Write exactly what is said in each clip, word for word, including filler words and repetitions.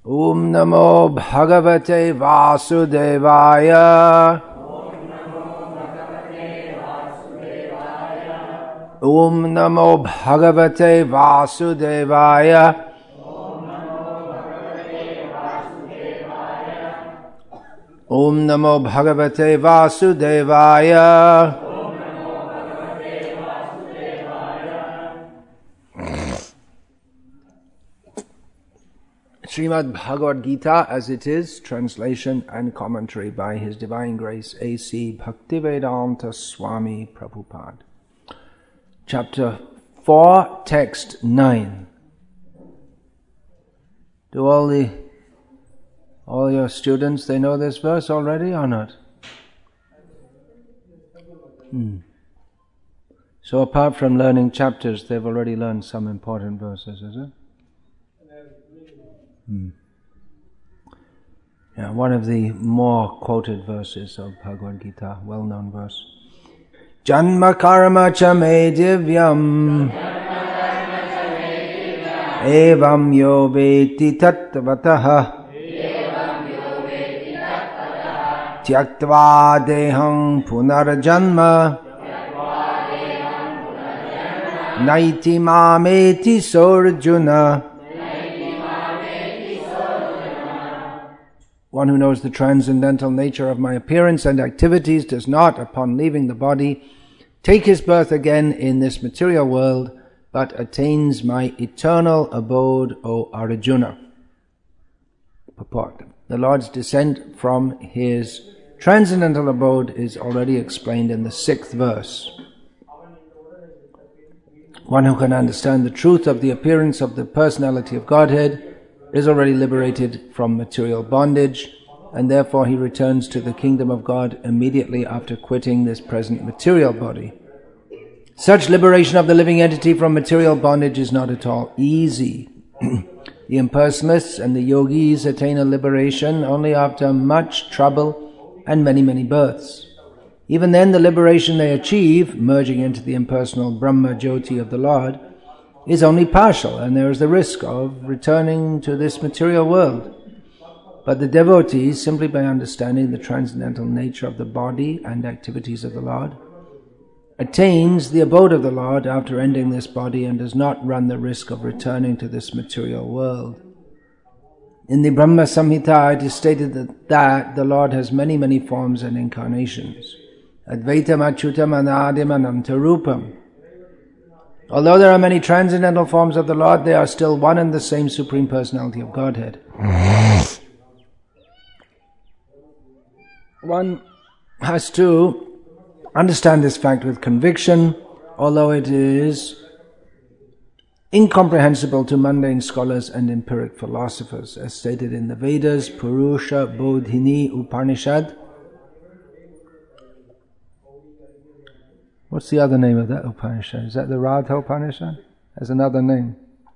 Om Namo Bhagavate Vasudevaya. Om Namo Bhagavate Vasudevaya. Om Namo Bhagavate Vasudevaya. Srimad Bhagavad Gita as it is, translation and commentary by His Divine Grace A C Bhaktivedanta Swami Prabhupada. Chapter four, text nine. Do all the all your students, they know this verse already or not? Hmm. So apart from learning chapters, they've already learned some important verses, is it? Hmm. Yeah, one of the more quoted verses of Bhagavad Gita, well-known verse. Janma karma cha me divyam evam yo veti tattvataha tyaktva deham punarjanma naiti mameti sorjuna. One who knows the transcendental nature of my appearance and activities does not, upon leaving the body, take his birth again in this material world, but attains my eternal abode, O Arjuna. Purport. The Lord's descent from his transcendental abode is already explained in the sixth verse. One who can understand the truth of the appearance of the personality of Godhead is already liberated from material bondage, and therefore he returns to the kingdom of God immediately after quitting this present material body. Such liberation of the living entity from material bondage is not at all easy. The impersonalists and the yogis attain a liberation only after much trouble and many, many births. Even then, the liberation they achieve, merging into the impersonal Brahma Jyoti of the Lord, is only partial, and there is the risk of returning to this material world. But the devotee, simply by understanding the transcendental nature of the body and activities of the Lord, attains the abode of the Lord after ending this body and does not run the risk of returning to this material world. In the Brahma Samhita, it is stated that, that the Lord has many, many forms and incarnations. Advaitam Achyutam Anadim Anantarupam. Although there are many transcendental forms of the Lord, they are still one and the same Supreme Personality of Godhead. One has to understand this fact with conviction, although it is incomprehensible to mundane scholars and empiric philosophers, as stated in the Vedas, Purusha Bodhini Upanishad. What's the other name of that Upanishad? Is that the Radha Upanishad? There's another name.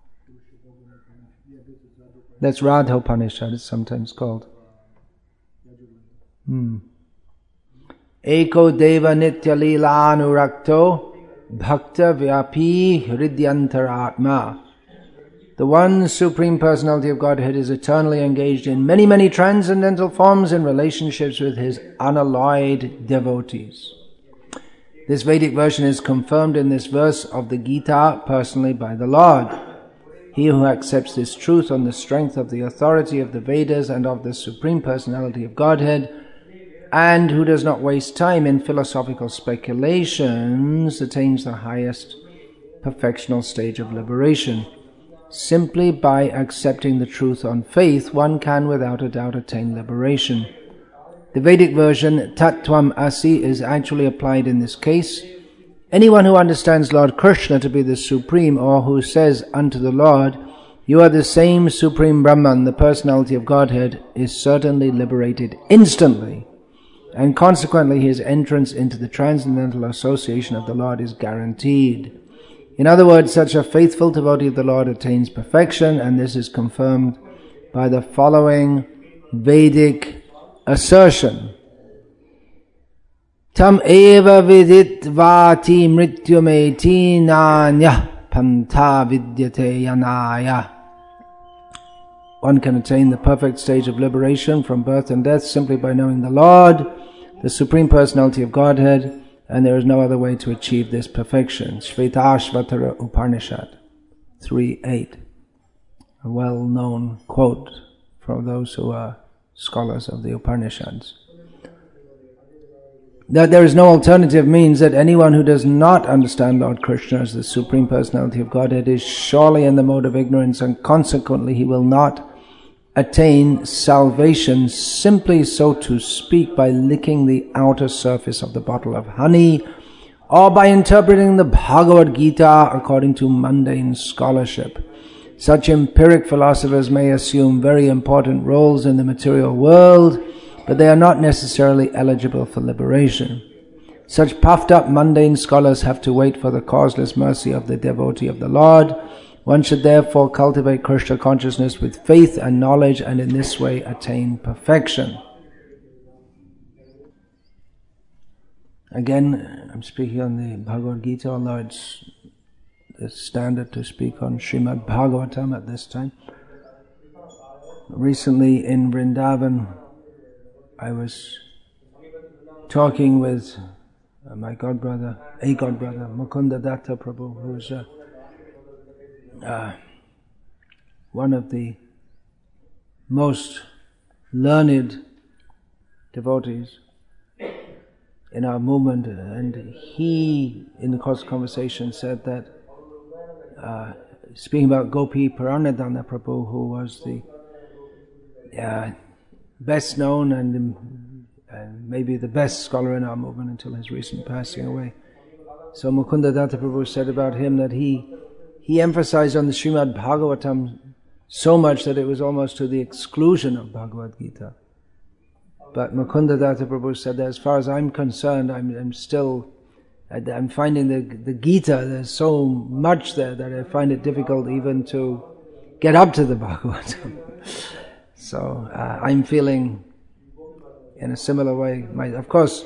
That's Radha Upanishad, it's sometimes called. Hmm. Eko Deva Nitya Lila Anurakto Bhakta Vyapi Hridyantaratma. The one Supreme Personality of Godhead is eternally engaged in many, many transcendental forms in relationships with his unalloyed devotees. This Vedic version is confirmed in this verse of the Gita personally by the Lord. He who accepts this truth on the strength of the authority of the Vedas and of the Supreme Personality of Godhead, and who does not waste time in philosophical speculations, attains the highest perfectional stage of liberation. Simply by accepting the truth on faith, one can without a doubt attain liberation. The Vedic version, Tattvam Asi, is actually applied in this case. Anyone who understands Lord Krishna to be the Supreme, or who says unto the Lord, "You are the same Supreme Brahman, the Personality of Godhead," is certainly liberated instantly, and consequently his entrance into the transcendental association of the Lord is guaranteed. In other words, such a faithful devotee of the Lord attains perfection, and this is confirmed by the following Vedic assertion. Tam eva vidit vati mrityumeti nanya panta vidyate yanaya. one can attain the perfect stage of liberation from birth and death simply by knowing the Lord, the Supreme Personality of Godhead, and there is no other way to achieve this perfection. Shvetashvatara Upanishad three eight. A well-known quote from those who are scholars of the Upanishads. That there is no alternative means that anyone who does not understand Lord Krishna as the Supreme Personality of Godhead is surely in the mode of ignorance, and consequently he will not attain salvation simply, so to speak, by licking the outer surface of the bottle of honey, or by interpreting the Bhagavad Gita according to mundane scholarship. Such empiric philosophers may assume very important roles in the material world, but they are not necessarily eligible for liberation. Such puffed up mundane scholars have to wait for the causeless mercy of the devotee of the Lord. One should therefore cultivate Krishna consciousness with faith and knowledge, and in this way attain perfection. Again, I'm speaking on the Bhagavad Gita, although it's the standard to speak on Srimad Bhagavatam at this time. Recently in Vrindavan, I was talking with uh, my godbrother, a godbrother, Mukunda Datta Prabhu, who is uh, uh, one of the most learned devotees in our movement, and he, in the course of conversation, said that, uh, speaking about Gopi Paranadhana Prabhu, who was the uh, best known and, and maybe the best scholar in our movement until his recent passing away. So Mukunda Datta Prabhu said about him that he he emphasized on the Srimad Bhagavatam so much that it was almost to the exclusion of Bhagavad Gita. But Mukunda Datta Prabhu said that as far as I'm concerned, I'm, I'm still, I'm finding the, the Gita, there's so much there that I find it difficult even to get up to the Bhagavatam. So uh, I'm feeling in a similar way. My, of course,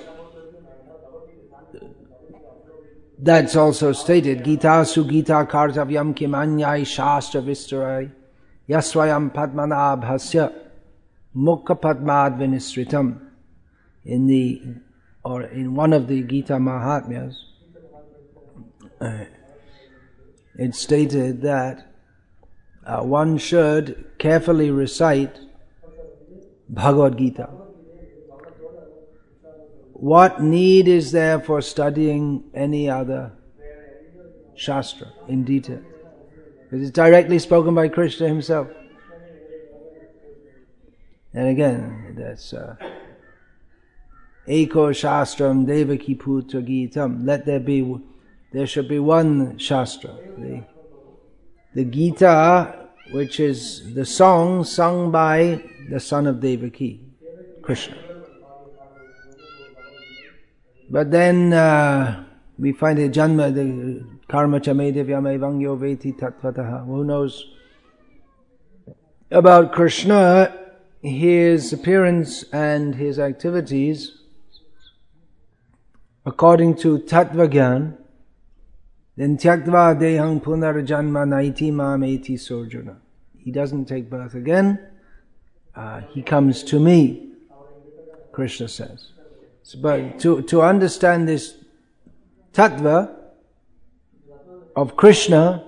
that's also stated, Gita su Gita kartavyam kimanyai shastra vistarai yasvayam padmanabhasya mukha padmad vinisritam. In the, or in one of the Gita Mahatmyas, uh, it's stated that uh, one should carefully recite Bhagavad Gita. What need is there for studying any other Shastra in detail? It is directly spoken by Krishna himself. And again, that's uh, Eko Shastram Devaki Putra Gitam. Let there be, there should be one Shastra. The, the Gita, which is the song sung by the son of Devaki, Krishna. But then uh, we find the Janma, the Karma Chame Divyame Vangyo Veti Tatvataha. Who knows about Krishna, his appearance and his activities according to Tattvagyan, then Tyaktva Dehang Punarjanma Naiti Mameti Sojuna. He doesn't take birth again. Uh, he comes to me, Krishna says. So, but to, to understand this tattva of Krishna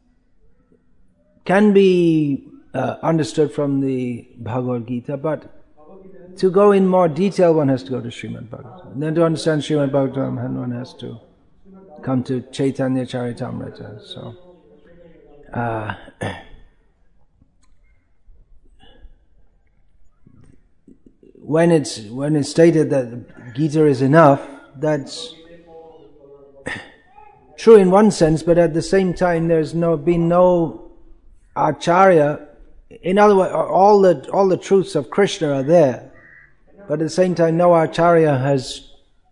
can be uh, understood from the Bhagavad Gita, but to go in more detail, one has to go to Srimad Bhagavatam. And then to understand Srimad Bhagavatam, one has to come to Chaitanya Charitamrita. So, uh, when it's when it's stated that Gita is enough, that's true in one sense, but at the same time, there's no been no acharya. In other words, all the all the truths of Krishna are there, but at the same time, no acharya has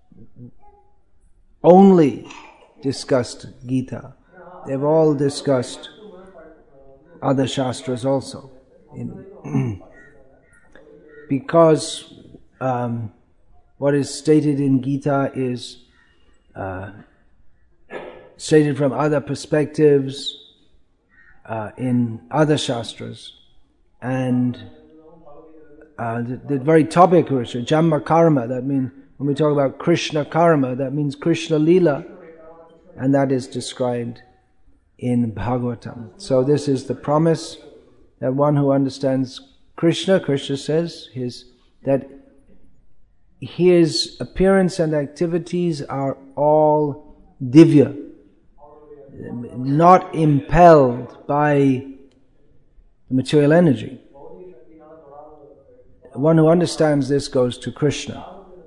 only discussed Gita. They've all discussed other shastras also. In, because um, what is stated in Gita is uh, stated from other perspectives uh, in other shastras. And uh, the, the very topic, Jamma Karma, that means, when we talk about Krishna Karma, that means Krishna Leela, and that is described in Bhagavatam. So this is the promise that one who understands Krishna, Krishna says, his that his appearance and activities are all divya, not impelled by material energy. One who understands this goes to Krishna.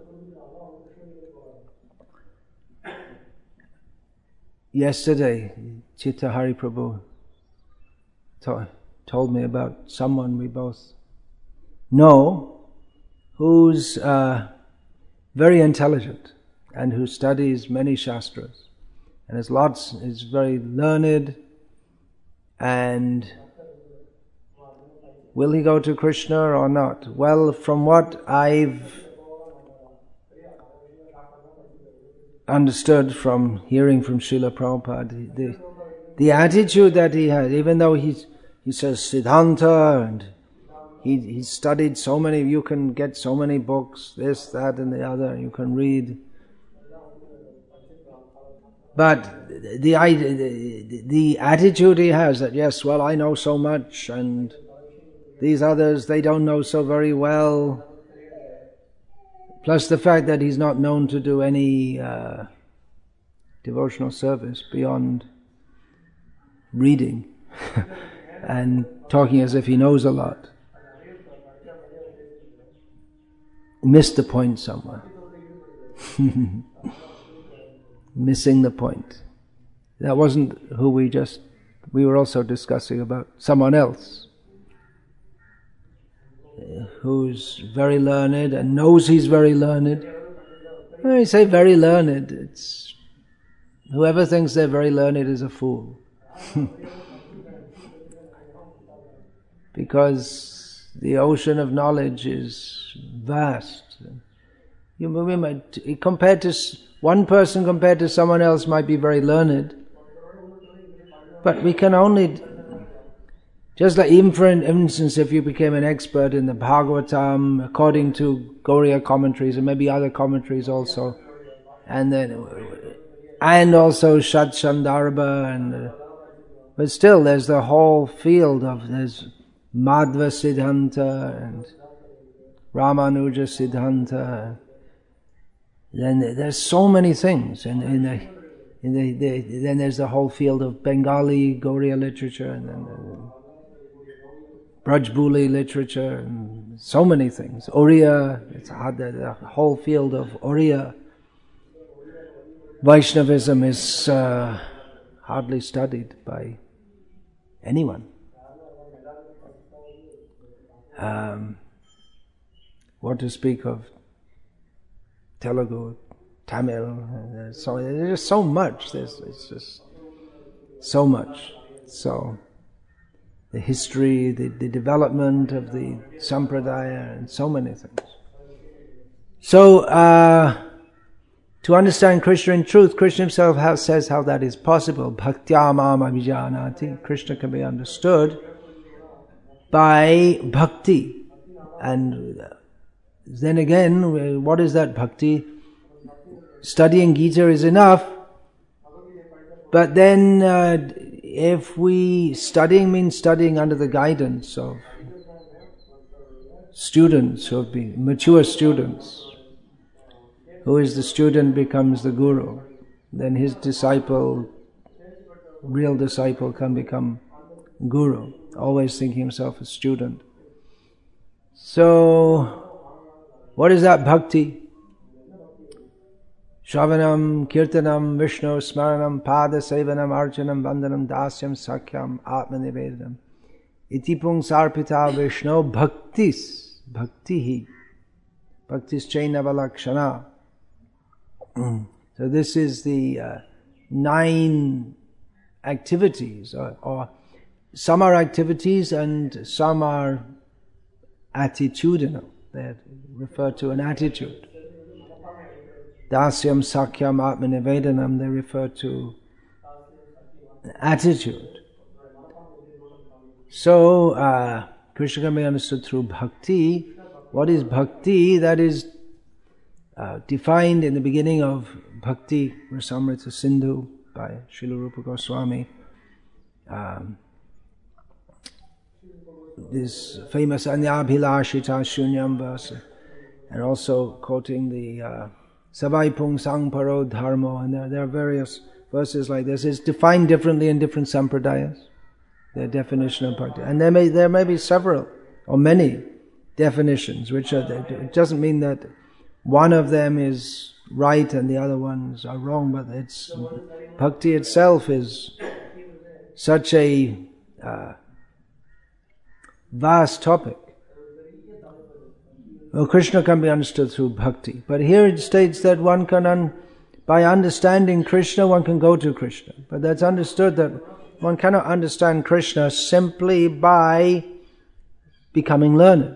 Yesterday, Chitta Hari Prabhu to- told me about someone we both know who's uh, very intelligent and who studies many shastras and has lots, is very learned, and will he go to Krishna or not? Well, from what I've understood from hearing from Srila Prabhupada, the, the attitude that he has, even though he's, he says Siddhanta, and he he studied so many, you can get so many books, this, that and the other, you can read. But the, the, the attitude he has that, yes, well, I know so much, and these others, they don't know so very well. Plus the fact that he's not known to do any uh, devotional service beyond reading and talking as if he knows a lot. Missed the point somewhere. Missing the point. That wasn't who we just, we were also discussing about someone else who's very learned and knows he's very learned. When I say very learned, it's whoever thinks they're very learned is a fool. Because the ocean of knowledge is vast. You remember, compared to one person compared to someone else might be very learned, but we can only, just like even for instance, if you became an expert in the Bhagavatam, according to Gauriya commentaries and maybe other commentaries also, and then and also Shat Shandarbha, and uh, but still there's the whole field of, there's Madhva Siddhanta and Ramanuja Siddhanta. Then there's so many things, and in the, in the, the then there's the whole field of Bengali Gauriya literature, and then uh, Brajbuli literature, and so many things. Oriya, it's hard, the, the whole field of Oriya. Vaishnavism is uh, hardly studied by anyone. Um, what to speak of Telugu, Tamil, uh, so there's just so much. There's it's just so much. So the history, the, the development of the sampradaya, and so many things. So uh, to understand Krishna in truth, Krishna himself has, says how that is possible. Bhaktya mam abhijanati. Krishna can be understood by bhakti. And then again, what is that bhakti? Studying Gita is enough, but then uh, if we, studying means studying under the guidance of students who have been mature students. Who is the student becomes the guru. Then his disciple, real disciple, can become guru, always thinking himself a student. So, what is that bhakti? Shravanam, Kirtanam, Vishnu, Smaranam, Pada, Sevanam, Arjanam, Vandanam, Dasyam, Sakyam, Atmanivedanam. Itipung Sarpita Vishnu Bhaktis, Bhaktihi, Bhaktis Chainavalakshana. So this is the uh, nine activities, or, or some are activities and some are attitudinal. They refer to an attitude. Dasyam, Sakyam, Atmanivedanam, they refer to an attitude. So, uh, Krishna can be understood through bhakti. What is bhakti? That is uh, defined in the beginning of Bhakti Rasamrita Sindhu by Srila Rupa Goswami. Um, this famous Anyabhilashita Shunyam verse, and also quoting the uh, Savai Pung Sang Paro Dharmo, and there, there are various verses like this. It's defined differently in different sampradayas, their definition of bhakti. And there may there may be several or many definitions, which are, it doesn't mean that one of them is right and the other ones are wrong, but it's bhakti itself is such a uh, vast topic. Well, Krishna can be understood through bhakti, but here it states that one can, un- by understanding Krishna, one can go to Krishna. But that's understood that one cannot understand Krishna simply by becoming learned.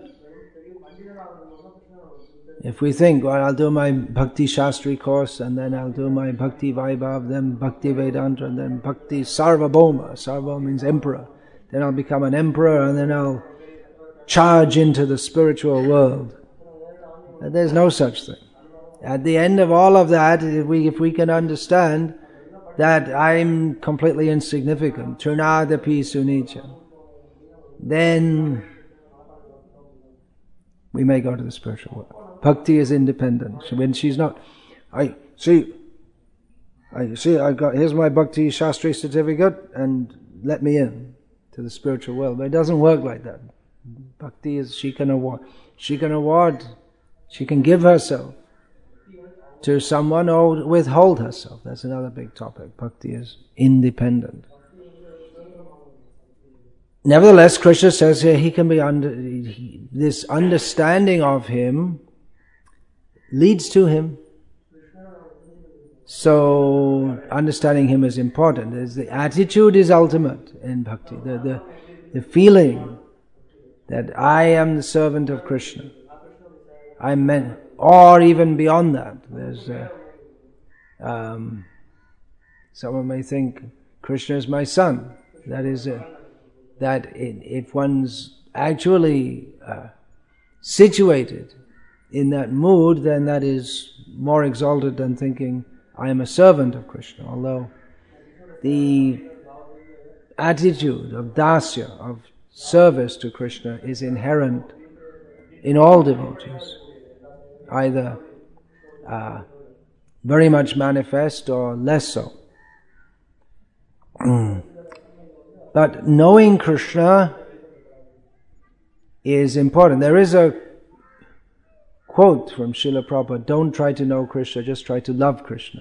If we think, well, I'll do my Bhakti Shastri course, and then I'll do my Bhakti Vaibhav, then Bhakti Vedanta, and then Bhakti Sarvabhauma. Sarvabhauma means emperor. Then I'll become an emperor, and then I'll charge into the spiritual world. And there's no such thing. At the end of all of that, if we, if we can understand that I'm completely insignificant, Trunadapi Sunicha, then we may go to the spiritual world. Bhakti is independent. So when she's not, I see, I see, I got, here's my Bhakti Shastri certificate, and let me in to the spiritual world. But it doesn't work like that. Bhakti is, she can award, she can award, she can give herself to someone or withhold herself. That's another big topic. Bhakti is independent. Nevertheless, Krishna says here he can be under, he, this understanding of him leads to him. So understanding him is important. Is the attitude is ultimate in bhakti. The, the the feeling that I am the servant of Krishna. I'm meant, or even beyond that. There's a, um, someone may think Krishna is my son. That is a, that if one's actually uh, situated in that mood, then that is more exalted than thinking I am a servant of Krishna. Although the attitude of dasya, of service to Krishna, is inherent in all devotees, either uh, very much manifest or less so. But knowing Krishna is important. There is a quote from Srila Prabhupada, don't try to know Krishna, just try to love Krishna.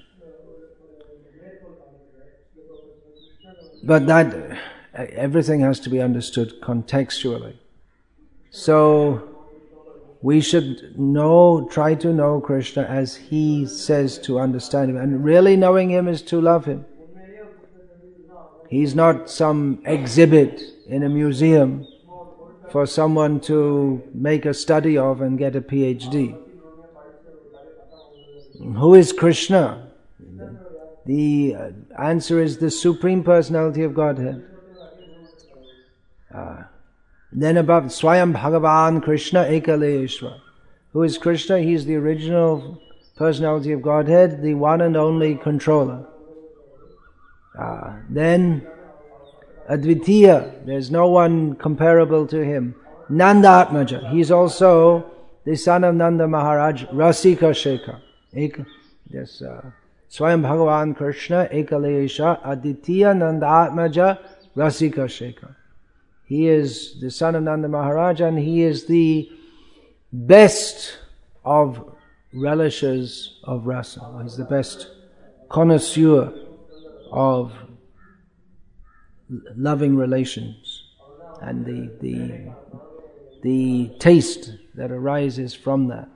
But that, everything has to be understood contextually. So, we should know, try to know Krishna as he says to understand him. And really knowing him is to love him. He's not some exhibit in a museum for someone to make a study of and get a P H D. Who is Krishna? The answer is the Supreme Personality of Godhead. Uh, then above, Swayam Bhagavan Krishna Ekaleshwar. Who is Krishna? He is the original personality of Godhead, the one and only controller. Uh, then Advitiya, there's no one comparable to him. Nanda Atmaja, he's also the son of Nanda Maharaj, Rasika Shekhar. Ek, yes, uh, Swayam Bhagavan Krishna Ekalesha Aditya Nanda Atmaja Rasika Shekhar. He is the son of Nanda Maharaj, and he is the best of relishers of rasa. He's the best connoisseur of loving relations and the the the taste that arises from that.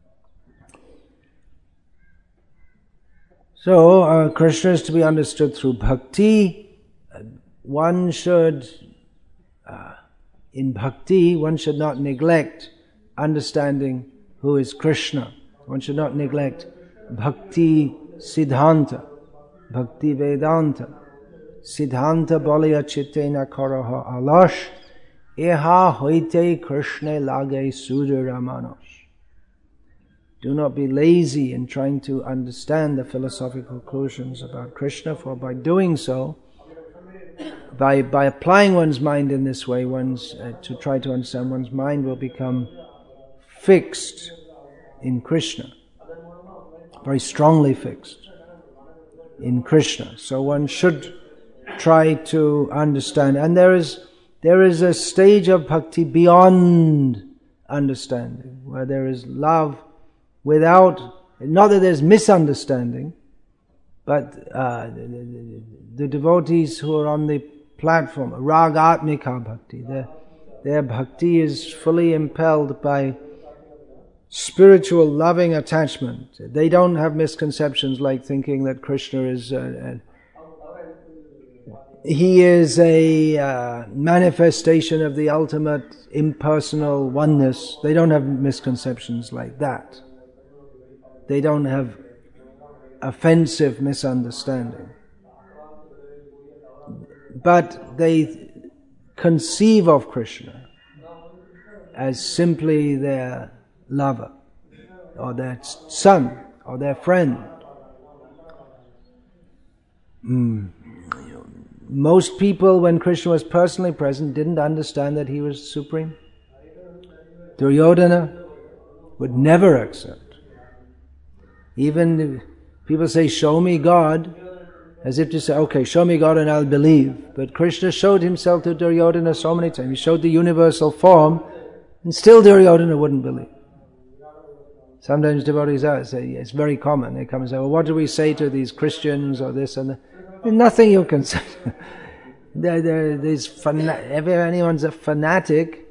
So uh, Krishna is to be understood through bhakti. One should, uh, in bhakti, one should not neglect understanding who is Krishna. One should not neglect bhakti siddhanta, bhakti vedanta. Siddhanta bolya chittena karaha alash Eha hoite Krishna lage sudara manos. Do not be lazy in trying to understand the philosophical conclusions about Krishna, for by doing so, by by applying one's mind in this way, one's uh, to try to understand, one's mind will become fixed in Krishna, very strongly fixed in Krishna. So one should try to understand, and there is there is a stage of bhakti beyond understanding, where there is love without, not that there's misunderstanding, but uh, the, the, the devotees who are on the platform, ragatmika bhakti, their, their bhakti is fully impelled by spiritual loving attachment. They don't have misconceptions like thinking that Krishna is uh, he is a uh, manifestation of the ultimate impersonal oneness. They don't have misconceptions like that. They don't have offensive misunderstanding. But they conceive of Krishna as simply their lover, or their son, or their friend. Mm. Most people, when Krishna was personally present, didn't understand that he was supreme. Duryodhana would never accept. Even people say, show me God, as if to say, okay, show me God and I'll believe. But Krishna showed himself to Duryodhana so many times. He showed the universal form, and still Duryodhana wouldn't believe. Sometimes devotees say, it's very common. They come and say, well, what do we say to these Christians or this and that? There's nothing you can say. there, there, there's fana- if anyone's a fanatic,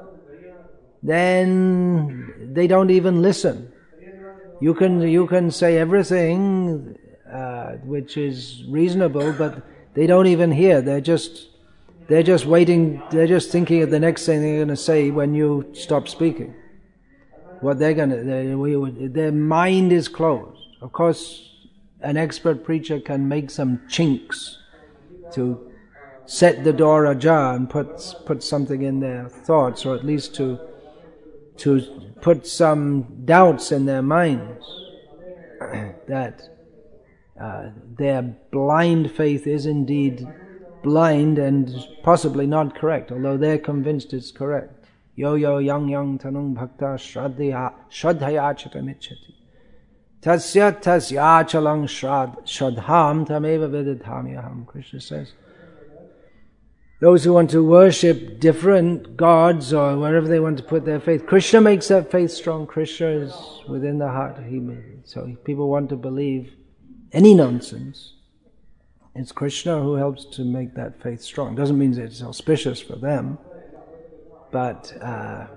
then they don't even listen. You can you can say everything uh, which is reasonable, but they don't even hear. They're just they're just waiting. They're just thinking of the next thing they're going to say when you stop speaking. What they're going to, they, their mind is closed. Of course, an expert preacher can make some chinks to set the door ajar and put put something in their thoughts, or at least to to put some doubts in their minds that uh, their blind faith is indeed blind and possibly not correct, although they're convinced it's correct. Yo yo yang yang tanung bhakta shraddhaya shraddhaya chitamicchati. Tasya tasya chalang shrad shradham tameva vididhamyaham. Krishna says, those who want to worship different gods or wherever they want to put their faith, Krishna makes that faith strong. Krishna is within the heart. He made it. So if people want to believe any nonsense, it's Krishna who helps to make that faith strong. Doesn't mean that it's auspicious for them, but uh,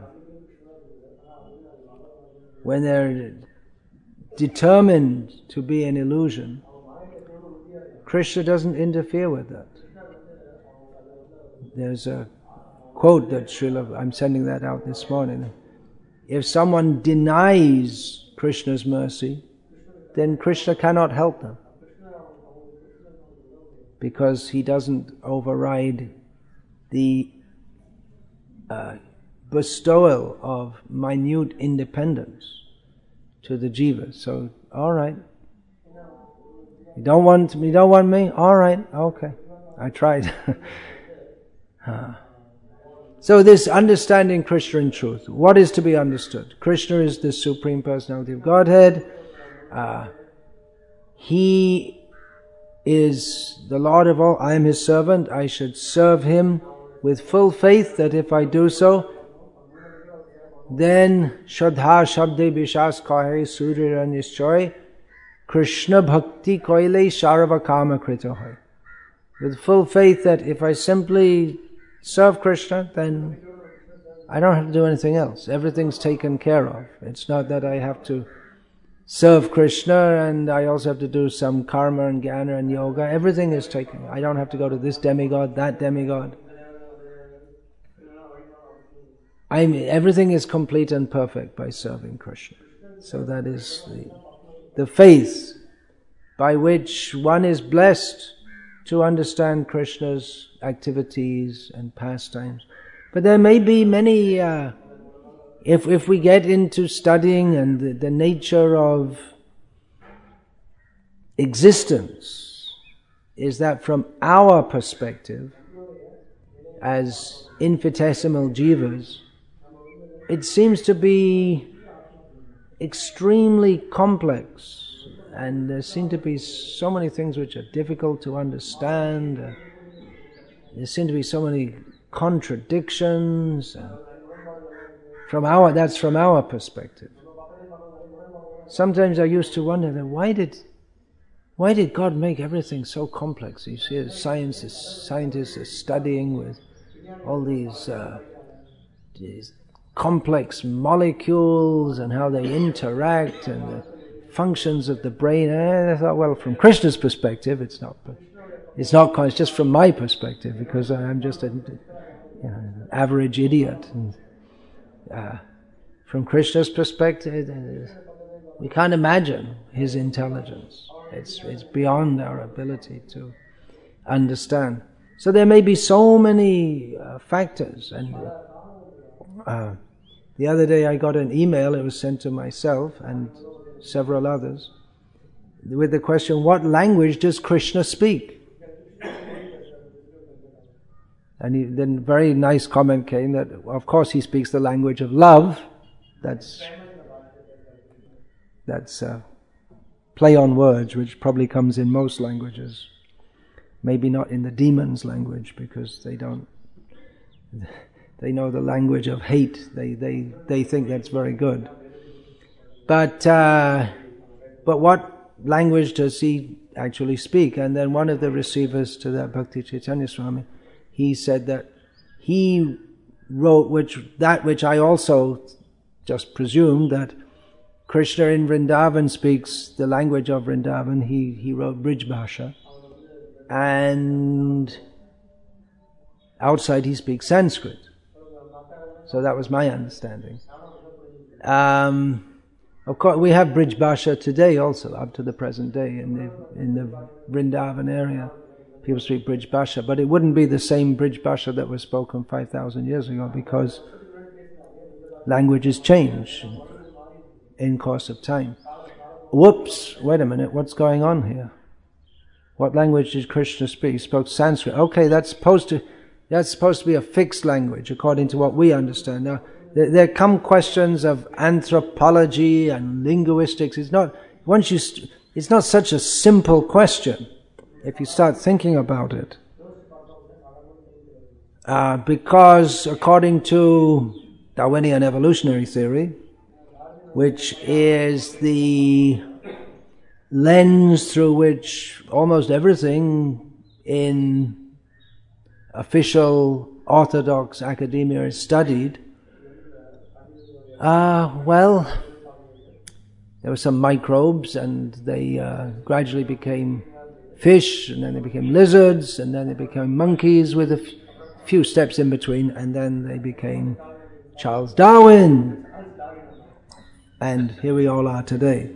when they're determined to be an illusion, Krishna doesn't interfere with that. There's a quote that Srila, I'm sending that out this morning. If someone denies Krishna's mercy, then Krishna cannot help them, because he doesn't override the uh, bestowal of minute independence to the jiva. So, all right, you don't want you don't want me? All right, okay, I tried. uh. So this understanding Krishna in truth, what is to be understood? Krishna is the Supreme Personality of Godhead. Uh, he is the Lord of all. I am His servant. I should serve Him with full faith that if I do so, then Shraddha Shabde Bishas Kahe Surya Nishchoy Krishna Bhakti Koile Sharava Kama Krita Hoy. With full faith that if I simply serve Krishna, then I don't have to do anything else. Everything's taken care of. It's not that I have to serve Krishna and I also have to do some karma and jnana and yoga. Everything is taken. I don't have to go to this demigod, that demigod. I mean, everything is complete and perfect by serving Krishna. So that is the, the faith by which one is blessed to understand Krishna's activities and pastimes. But there may be many, uh, if if we get into studying and the, the nature of existence, is that from our perspective, as infinitesimal jivas, it seems to be extremely complex, and there seem to be so many things which are difficult to understand. Uh, there seem to be so many contradictions. Uh, from our, that's from our perspective. Sometimes I used to wonder that why did, why did God make everything so complex? You see, scientists, scientists are studying with all these, uh, these complex molecules and how they interact and the functions of the brain. And I thought, well, from Krishna's perspective, it's not. It's not. It's just from my perspective, because I'm just an you know, average idiot. And, uh, from Krishna's perspective, we can't imagine his intelligence. It's it's beyond our ability to understand. So there may be so many uh, factors. And uh, the other day I got an email. It was sent to myself and several others with the question, "What language does Krishna speak?" And he, then a very nice comment came that, of course, he speaks the language of love. That's that's uh, play on words, which probably comes in most languages. Maybe not in the demons' language, because they don't. They know the language of hate. They they they think that's very good. But uh, but what language does he actually speak? And then one of the receivers to that Bhakti Chaitanya Swami, he said that he wrote which that which I also just presumed, that Krishna in Vrindavan speaks the language of Vrindavan. He he wrote Brij Bhasha, and outside he speaks Sanskrit. So that was my understanding. Um, of course, we have Brij Bhasha today also, up to the present day in the in the Vrindavan area. People speak Brij Bhasha, but it wouldn't be the same Brij Bhasha that was spoken five thousand years ago, because languages change in course of time. Whoops, wait a minute, what's going on here? What language did Krishna speak? He spoke Sanskrit. Okay, that's supposed to that's supposed to be a fixed language according to what we understand. Now, there, there come questions of anthropology and linguistics. It's not once you st- it's not such a simple question if you start thinking about it. Uh, because according to Darwinian evolutionary theory, which is the lens through which almost everything in official orthodox academia is studied, uh, well, there were some microbes, and they uh, gradually became fish, and then they became lizards, and then they became monkeys with a f- few steps in between, and then they became Charles Darwin. And here we all are today.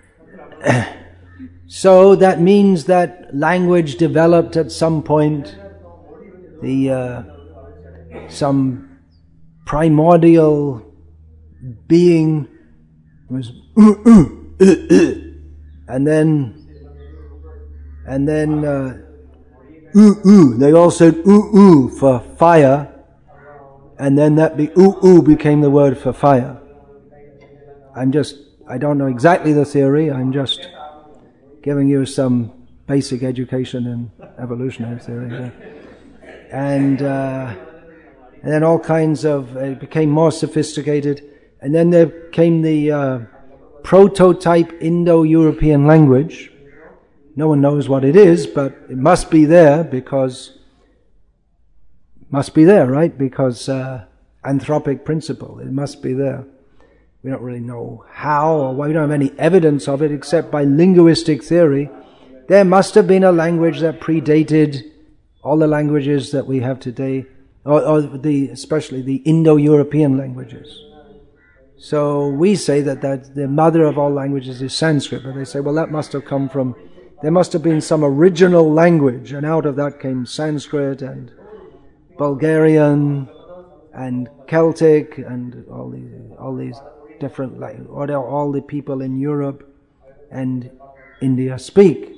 So that means that language developed at some point. The uh, some primordial being was and then and then uh, ooh ooh. They all said ooh ooh for fire, and then that be ooh ooh became the word for fire. I'm just I don't know exactly the theory. I'm just giving you some basic education in evolutionary theory. Yeah. And uh, and then all kinds of it became more sophisticated, and then there came the uh, prototype Indo-European language. No one knows what it is, but it must be there because must be there, right? Because uh, anthropic principle, it must be there. We don't really know how, or why. We don't have any evidence of it except by linguistic theory. There must have been a language that predated all the languages that we have today, or, or the especially the Indo-European languages. So we say that, that the mother of all languages is Sanskrit, but they say, well, that must have come from, there must have been some original language, and out of that came Sanskrit and Bulgarian and Celtic and all these, all these different, like, or all the people in Europe and India speak.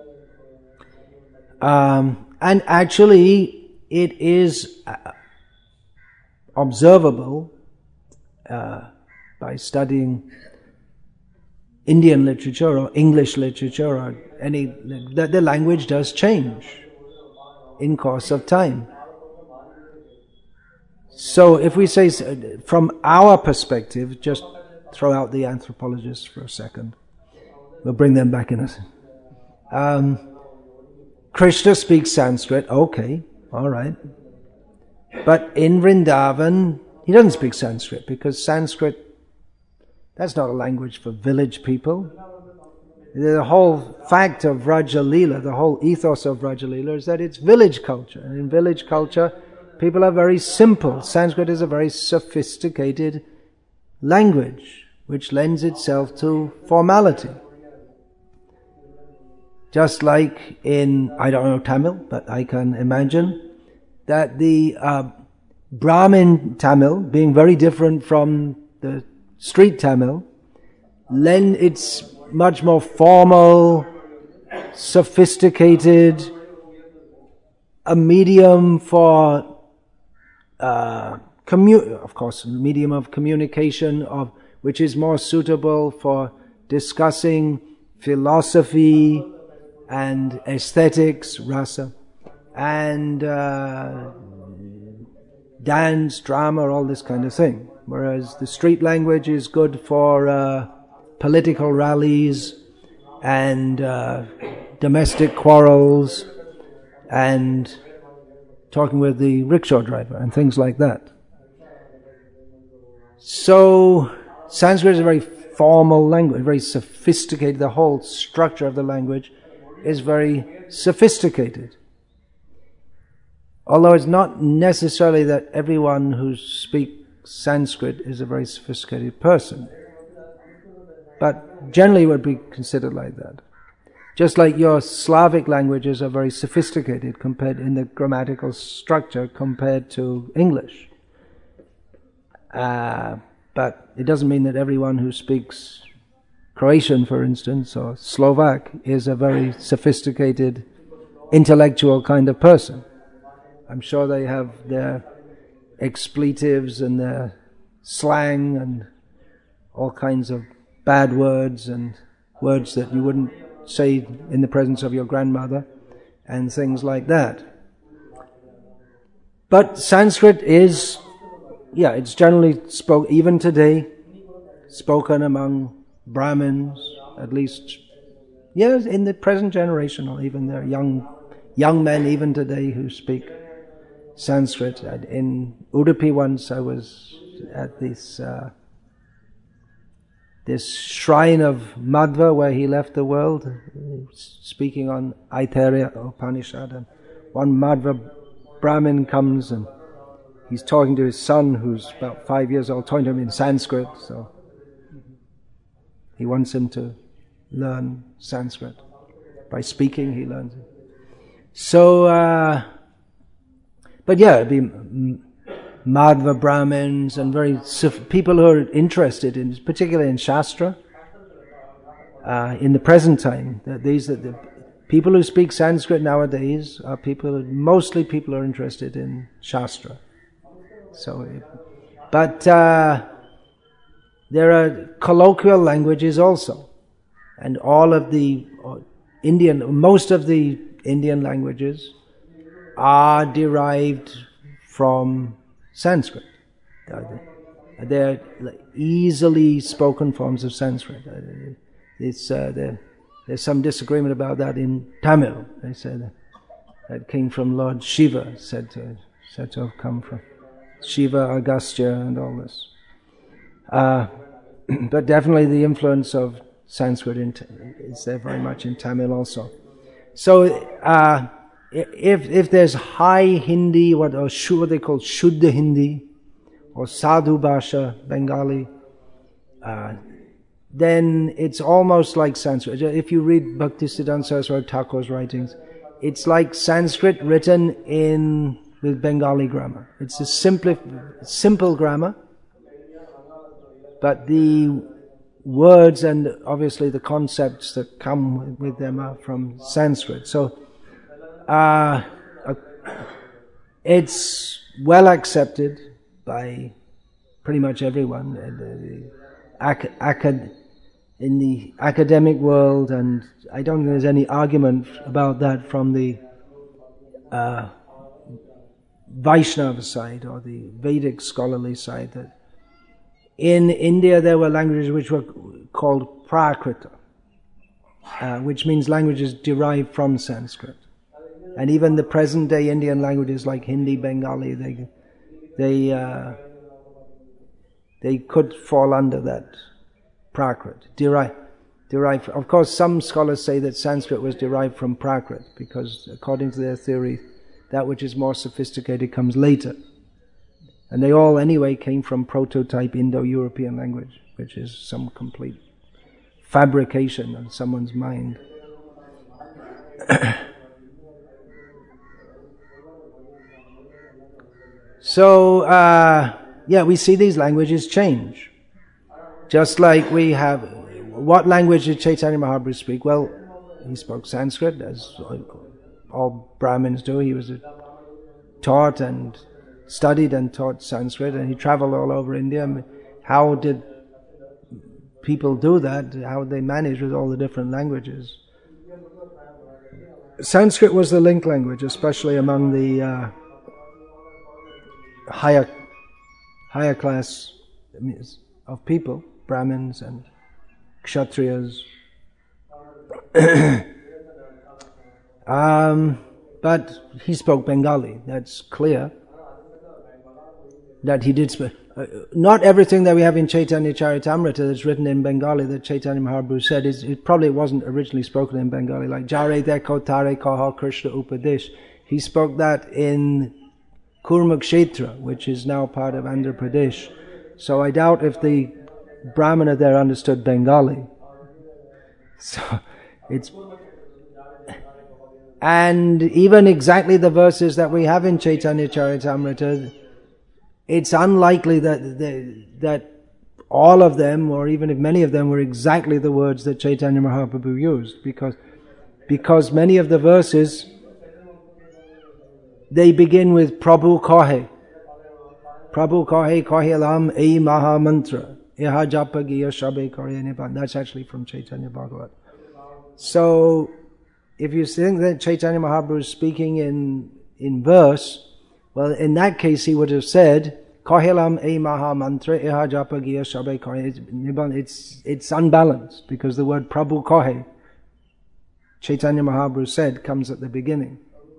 Um, and actually, it is uh, observable uh, by studying Indian literature or English literature or any, that the language does change in course of time. So if we say, from our perspective, just throw out the anthropologists for a second. We'll bring them back in a second. Um, Krishna speaks Sanskrit, okay, all right. But in Vrindavan, he doesn't speak Sanskrit because Sanskrit, that's not a language for village people. The whole fact of Vraja Leela, the whole ethos of Vraja Leela is that it's village culture. And in village culture, people are very simple. Sanskrit is a very sophisticated language, which lends itself to formality. Just like in, I don't know Tamil, but I can imagine that the uh, Brahmin Tamil, being very different from the street Tamil, lend it's much more formal, sophisticated, a medium for, uh, commu- of course, medium of communication, of which is more suitable for discussing philosophy and aesthetics, rasa, and uh, dance, drama, all this kind of thing. Whereas the street language is good for uh, political rallies and uh, domestic quarrels and talking with the rickshaw driver and things like that. So Sanskrit is a very formal language, very sophisticated. The whole structure of the language is very sophisticated. Although it's not necessarily that everyone who speaks Sanskrit is a very sophisticated person. But generally it would be considered like that. Just like your Slavic languages are very sophisticated compared in the grammatical structure compared to English. Uh, but it doesn't mean that everyone who speaks Croatian, for instance, or Slovak is a very sophisticated, intellectual kind of person. I'm sure they have their expletives and their slang and all kinds of bad words and words that you wouldn't say in the presence of your grandmother and things like that. But Sanskrit is, yeah, it's generally spoken, even today, spoken among Brahmins, at least, yes, in the present generation, or even there are young, young men even today who speak Sanskrit. In Udupi once I was at this uh, this shrine of Madhva where he left the world, speaking on Aitareya Upanishad, and one Madhva Brahmin comes and he's talking to his son who's about five years old, talking to him in Sanskrit, so he wants him to learn Sanskrit. By speaking he learns it. So, uh, but yeah, it'd be Madhva Brahmins and very people who are interested in, particularly in Shastra, uh, in the present time. That these are the people who speak Sanskrit nowadays are people, mostly people are interested in Shastra. So, but uh, there are colloquial languages also, and all of the Indian, most of the Indian languages are derived from Sanskrit. They're easily spoken forms of Sanskrit. It's, uh, there, there's some disagreement about that in Tamil. They said that came from Lord Shiva, said to, said to have come from Shiva, Agastya, and all this. Uh, but definitely the influence of Sanskrit in, is there very much in Tamil also. So, uh, If if there's high Hindi, what or what they call Shuddha Hindi, or Sadhu Bhasha, Bengali, uh, then it's almost like Sanskrit. If you read Bhaktisiddhanta Saraswati Thakur's writings, it's like Sanskrit written in with Bengali grammar. It's a simple, simple grammar, but the words and obviously the concepts that come with them are from Sanskrit. So uh, it's well accepted by pretty much everyone in the, ac- acad- in the academic world, and I don't think there's any argument about that from the uh, Vaishnava side or the Vedic scholarly side. That in India there were languages which were called Prakrita, uh, which means languages derived from Sanskrit. And even the present day Indian languages like Hindi, Bengali, they they uh, they could fall under that Prakrit, derived. Derived. Of course, some scholars say that Sanskrit was derived from Prakrit because, according to their theory, that which is more sophisticated comes later. And they all, anyway, came from prototype Indo-European language, which is some complete fabrication of someone's mind. So, uh, yeah, we see these languages change. Just like we have, what language did Chaitanya Mahaprabhu speak? Well, he spoke Sanskrit, as all Brahmins do. He was taught and studied and taught Sanskrit, and he traveled all over India. How did people do that? How did they manage with all the different languages? Sanskrit was the link language, especially among the uh, higher higher class of people, Brahmins and Kshatriyas. um, but he spoke Bengali, that's clear. That he did speak. Uh, not everything that we have in Chaitanya Charitamrita that's written in Bengali that Chaitanya Mahaprabhu said, is, it probably wasn't originally spoken in Bengali, like Jare Deko Tare Kaha Krishna Upadesh. He spoke that in Kurmakshetra, which is now part of Andhra Pradesh. So I doubt if the Brahmana there understood Bengali. So it's... And even exactly the verses that we have in Chaitanya Charitamrita, it's unlikely that they, that all of them, or even if many of them, were exactly the words that Chaitanya Mahaprabhu used, because because many of the verses, they begin with Prabhu Kahe. Prabhu Kahe Kahelam Ei Maha Mantra. Iha Japa Giya Shabe Kare Nibbana. That's actually from Chaitanya Bhagavat. So, if you think that Chaitanya Mahaprabhu is speaking in in verse, well, in that case, he would have said, Kahelam e maha mantra iha japa giya shabe kare. It's, it's unbalanced, because the word Prabhu Kahe, Chaitanya Mahaprabhu said, comes at the beginning.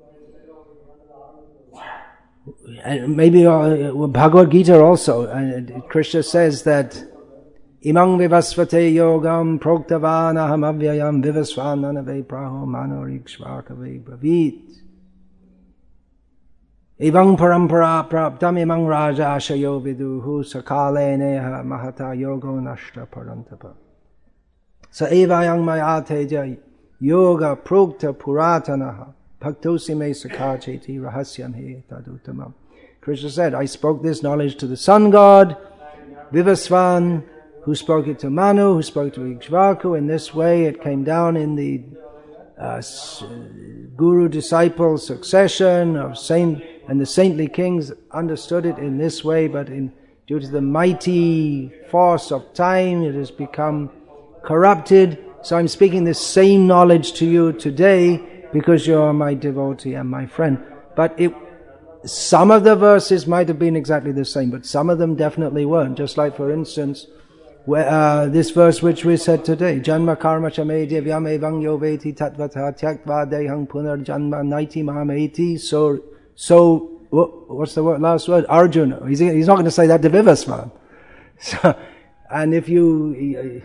And maybe uh, Bhagavad Gita also, uh, Krishna says that, Imang vivasvate yogam proktavan aham avyayam vivasvananave praho manorikshvakave bravit. Evang parampara praptam imang raja ashayo viduhu sakale neha mahata yogo nashta parantapa. Sa evayang mayateja yoga prokta puratanaha bhaktosime sakacheti rahasyam he tadutamam. Krishna said, I spoke this knowledge to the sun god, Vivasvan, who spoke it to Manu, who spoke to Ikshvaku. In this way it came down in the uh, guru-disciple succession of saint, and the saintly kings understood it in this way, but in due to the mighty force of time, it has become corrupted. So I'm speaking this same knowledge to you today because you are my devotee and my friend. But it, some of the verses might have been exactly the same, but some of them definitely weren't. Just like, for instance, where, uh, this verse which we said today, Janma karma chame devyam evang yoveti tatvata tyaktva dehang punar janma naiti mameti. So, so what's the word, last word? Arjuna. He's, he's not going to say that to Vivasvan. So, and if you,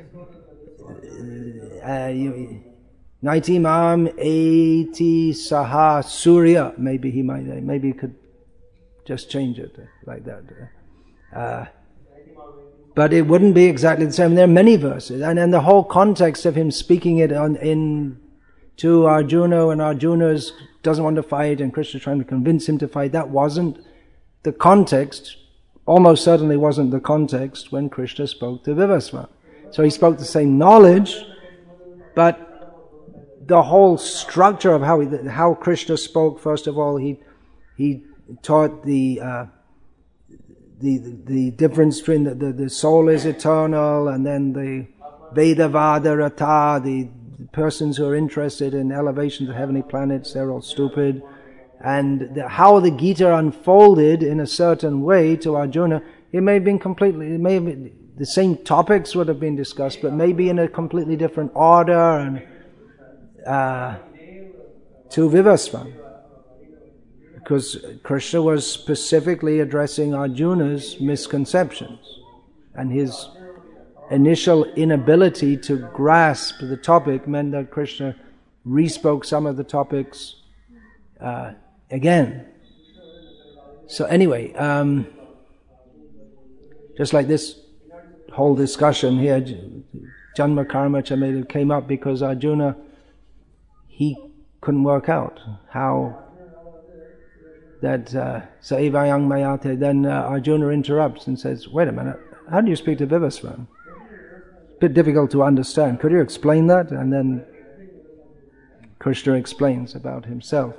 uh, you naiti mam eti saha surya, maybe he might, maybe he could just change it like that. Uh, But it wouldn't be exactly the same. There are many verses. And then the whole context of him speaking it on, in to Arjuna when Arjuna doesn't want to fight and Krishna is trying to convince him to fight. That wasn't the context, almost certainly wasn't the context when Krishna spoke to Vivasvana. So he spoke the same knowledge, but the whole structure of how he, how Krishna spoke, first of all, he he taught the uh, the the difference between the, the, the soul is eternal, and then the Vedavada Rata, the persons who are interested in elevation to heavenly planets, they're all stupid. And the, how the Gita unfolded in a certain way to Arjuna, it may have been completely, it may have been, the same topics would have been discussed, but maybe in a completely different order, and uh, to Vivasvana. Because Krishna was specifically addressing Arjuna's misconceptions and his initial inability to grasp the topic meant that Krishna respoke some of the topics uh, again. So anyway, um, just like this whole discussion here, Janma Karma Chameda came up because Arjuna, he couldn't work out how that Saivayang Mayate. Then uh, Arjuna interrupts and says, wait a minute, how do you speak to Vivasvana? Bit difficult to understand. Could you explain that? And then Krishna explains about himself.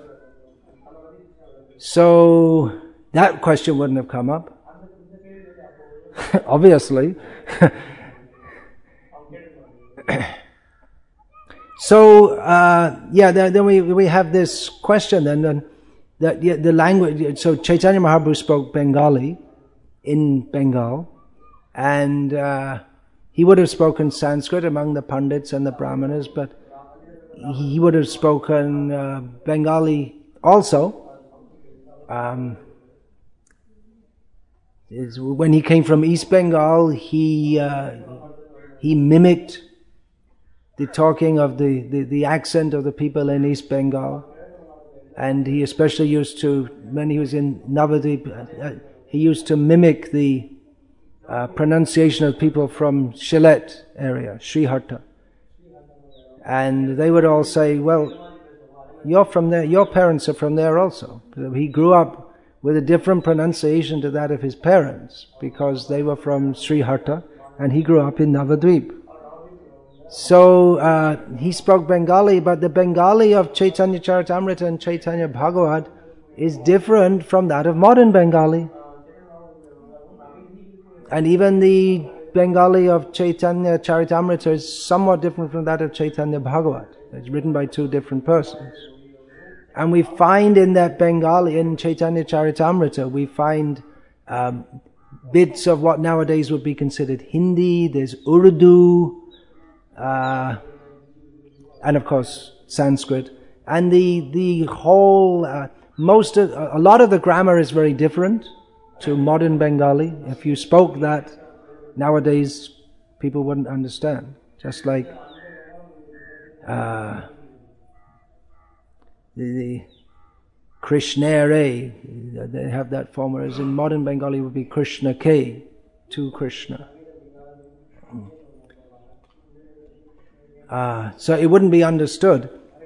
So that question wouldn't have come up. Obviously. So uh, yeah, then, then we we have this question. Then, then that yeah, the language. So Chaitanya Mahaprabhu spoke Bengali in Bengal, and uh, he would have spoken Sanskrit among the Pandits and the Brahmanas, but he would have spoken uh, Bengali also. Um, when he came from East Bengal, he uh, he mimicked the talking of the, the, the accent of the people in East Bengal, and he especially used to, when he was in Navadvip, uh, he used to mimic the Uh, pronunciation of people from Shilet area, Sriharta. And they would all say, well, you're from there, your parents are from there also. He grew up with a different pronunciation to that of his parents because they were from Sriharta and he grew up in Navadvip. So uh, he spoke Bengali, but the Bengali of Chaitanya Charitamrita and Chaitanya Bhagavat is different from that of modern Bengali. And even the Bengali of Chaitanya Charitamrita is somewhat different from that of Chaitanya Bhagavat. It's written by two different persons. And we find in that Bengali, in Chaitanya Charitamrita, we find um, bits of what nowadays would be considered Hindi, there's Urdu, uh, and of course Sanskrit. And the, the whole, uh, most of, a lot of the grammar is very different to modern Bengali. If you spoke that nowadays, people wouldn't understand. Just like uh, the, the Krishnare, they have that form, whereas in modern Bengali it would be Krishna K, to Krishna. Uh, so it wouldn't be understood.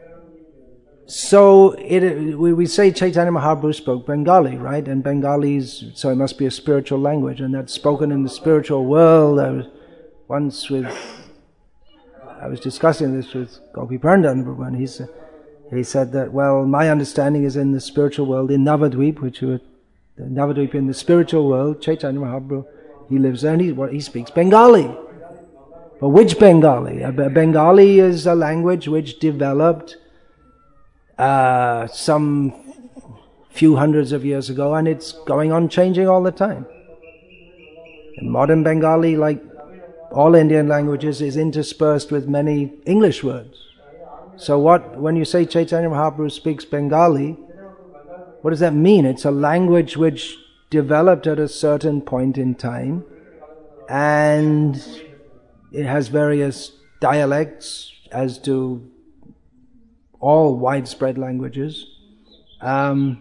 So it, we, we say Chaitanya Mahaprabhu spoke Bengali, right? And Bengali is, so it must be a spiritual language, and that's spoken in the spiritual world. I was once with, I was discussing this with Gopi Parandananda, and he said, he said that, well, my understanding is in the spiritual world, in Navadvip, which were, Navadvip in the spiritual world, Chaitanya Mahaprabhu, he lives there, and he, well, he speaks Bengali. But which Bengali? Bengali is a language which developed Uh, some few hundreds of years ago, and it's going on changing all the time. And modern Bengali, like all Indian languages, is interspersed with many English words. So what, when you say Chaitanya Mahaprabhu speaks Bengali, what does that mean? It's a language which developed at a certain point in time, and it has various dialects as do all widespread languages, um,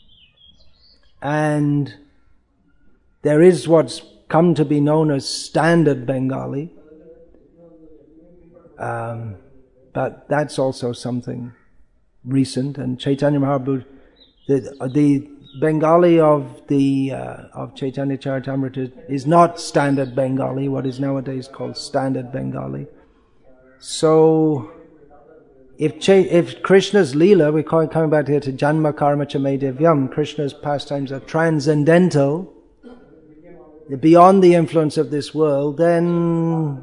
and there is what's come to be known as standard Bengali, um, but that's also something recent. And Chaitanya Mahaprabhu, the, the Bengali of the uh, of Chaitanya Charitamrita is not standard Bengali, what is nowadays called standard Bengali. So, if Ch- if Krishna's Leela, we're coming back here to Janma Karma Chame Divyam, Krishna's pastimes are transcendental, beyond the influence of this world, then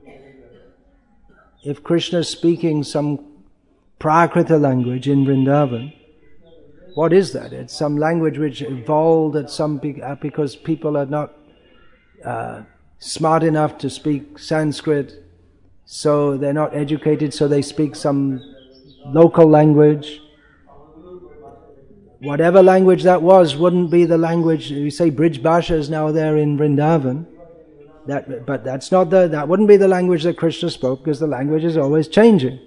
if Krishna is speaking some Prakrita language in Vrindavan, what is that? It's some language which evolved at some because people are not uh, smart enough to speak Sanskrit, so they're not educated, so they speak some local language. Whatever language that was wouldn't be the language. We say Brij Bhasha is now there in Vrindavan. That, but that's not the. That wouldn't be the language that Krishna spoke, because the language is always changing.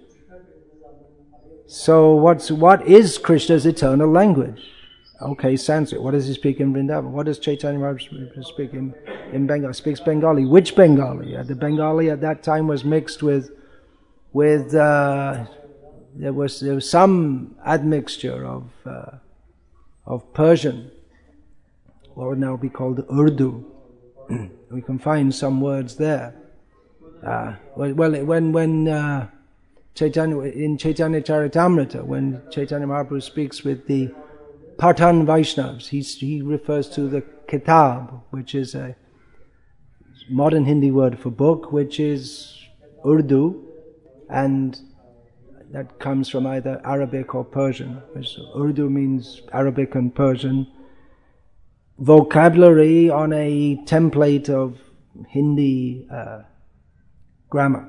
So what's what is Krishna's eternal language? Okay, Sanskrit. What does he speak in Vrindavan? What does Chaitanya Mahaprabhu speak in, in Bengali? Speaks Bengali. Which Bengali? Uh, the Bengali at that time was mixed with with uh, there was there was some admixture of uh, of Persian, what would now be called Urdu. We can find some words there. Uh, well, when when uh, Chaitanya in Chaitanya Charitamrita, when Chaitanya Mahaprabhu speaks with the Pathan Vaishnavas, he he refers to the Kitab, which is a modern Hindi word for book, which is Urdu, and that comes from either Arabic or Persian. Which Urdu means Arabic and Persian. Vocabulary on a template of Hindi uh, grammar.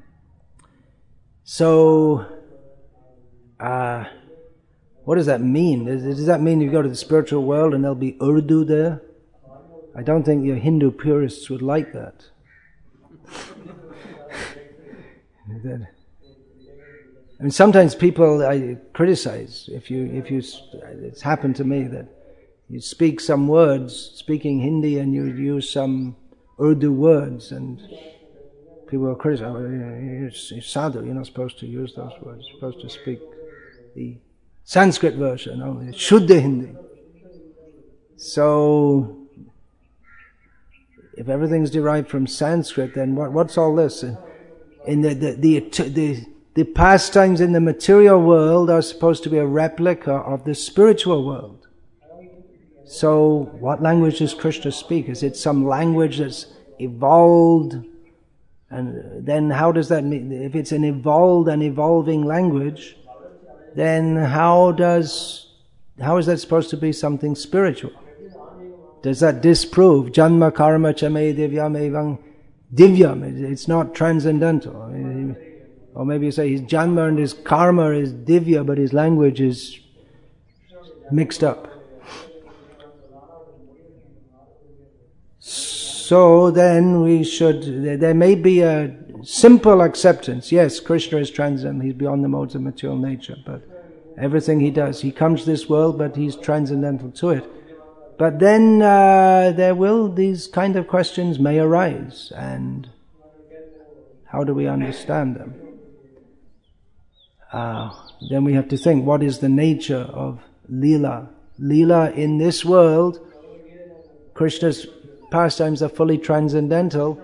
So, uh, what does that mean? Does, does that mean you go to the spiritual world and there'll be Urdu there? I don't think your Hindu purists would like that. I mean, sometimes people I criticize if you if you it's happened to me that you speak some words, speaking Hindi, and you use some Urdu words, and people will criticize. Oh, you're sadhu, you're not supposed to use those words. You're supposed to speak the Sanskrit version only, Shuddha Hindi. So, if everything's derived from Sanskrit, then what, what's all this? In the the, the the the pastimes in the material world are supposed to be a replica of the spiritual world. So, what language does Krishna speak? Is it some language that's evolved? And then how does that mean? If it's an evolved and evolving language, then how does, how is that supposed to be something spiritual? Does that disprove Janma Karma Chame Divyam Evang Divyam? It's not transcendental. Or maybe you say his Janma and his Karma is Divya, but his language is mixed up. So then we should, there may be a simple acceptance. Yes, Krishna is transcendental, he's beyond the modes of material nature, but everything he does, he comes to this world, but he's transcendental to it. But then uh, there will, these kind of questions may arise, and how do we understand them? Uh, then we have to think, what is the nature of Leela? Leela in this world, Krishna's pastimes are fully transcendental,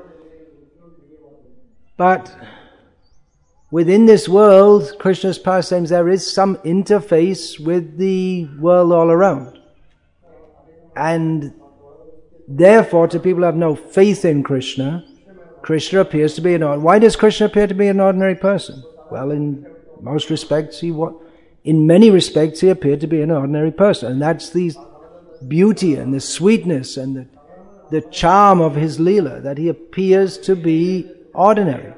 but within this world, Krishna's pastimes, there is some interface with the world all around. And therefore, to people who have no faith in Krishna, Krishna appears to be an ordinary. Why does Krishna appear to be an ordinary person? Well, in most respects, he what, in many respects, he appeared to be an ordinary person, and that's the beauty and the sweetness and the the charm of his Leela, that he appears to be ordinary.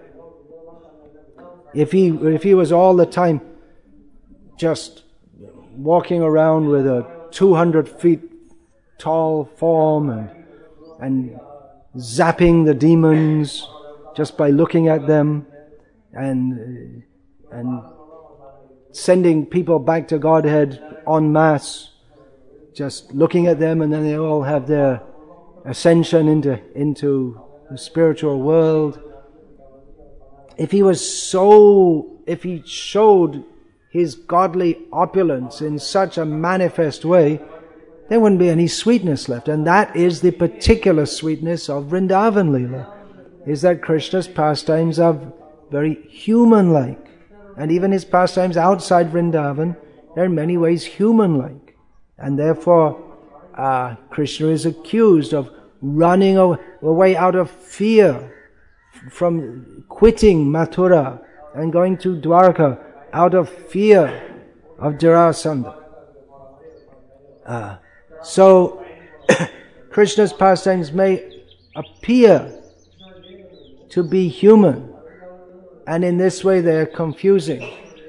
If he if he was all the time just walking around with a two hundred feet tall form and and zapping the demons just by looking at them, and and sending people back to Godhead en masse, just looking at them, and then they all have their ascension into into the spiritual world. if he was so, if he showed his godly opulence in such a manifest way, there wouldn't be any sweetness left. And that is the particular sweetness of Vrindavan Leela, is that Krishna's pastimes are very human-like. And even his pastimes outside Vrindavan, they're in many ways human-like. And therefore, uh, Krishna is accused of running away out of fear from quitting Mathura and going to Dwarka out of fear of Jarasandha. Uh, so, Krishna's pastimes may appear to be human, and in this way they are confusing.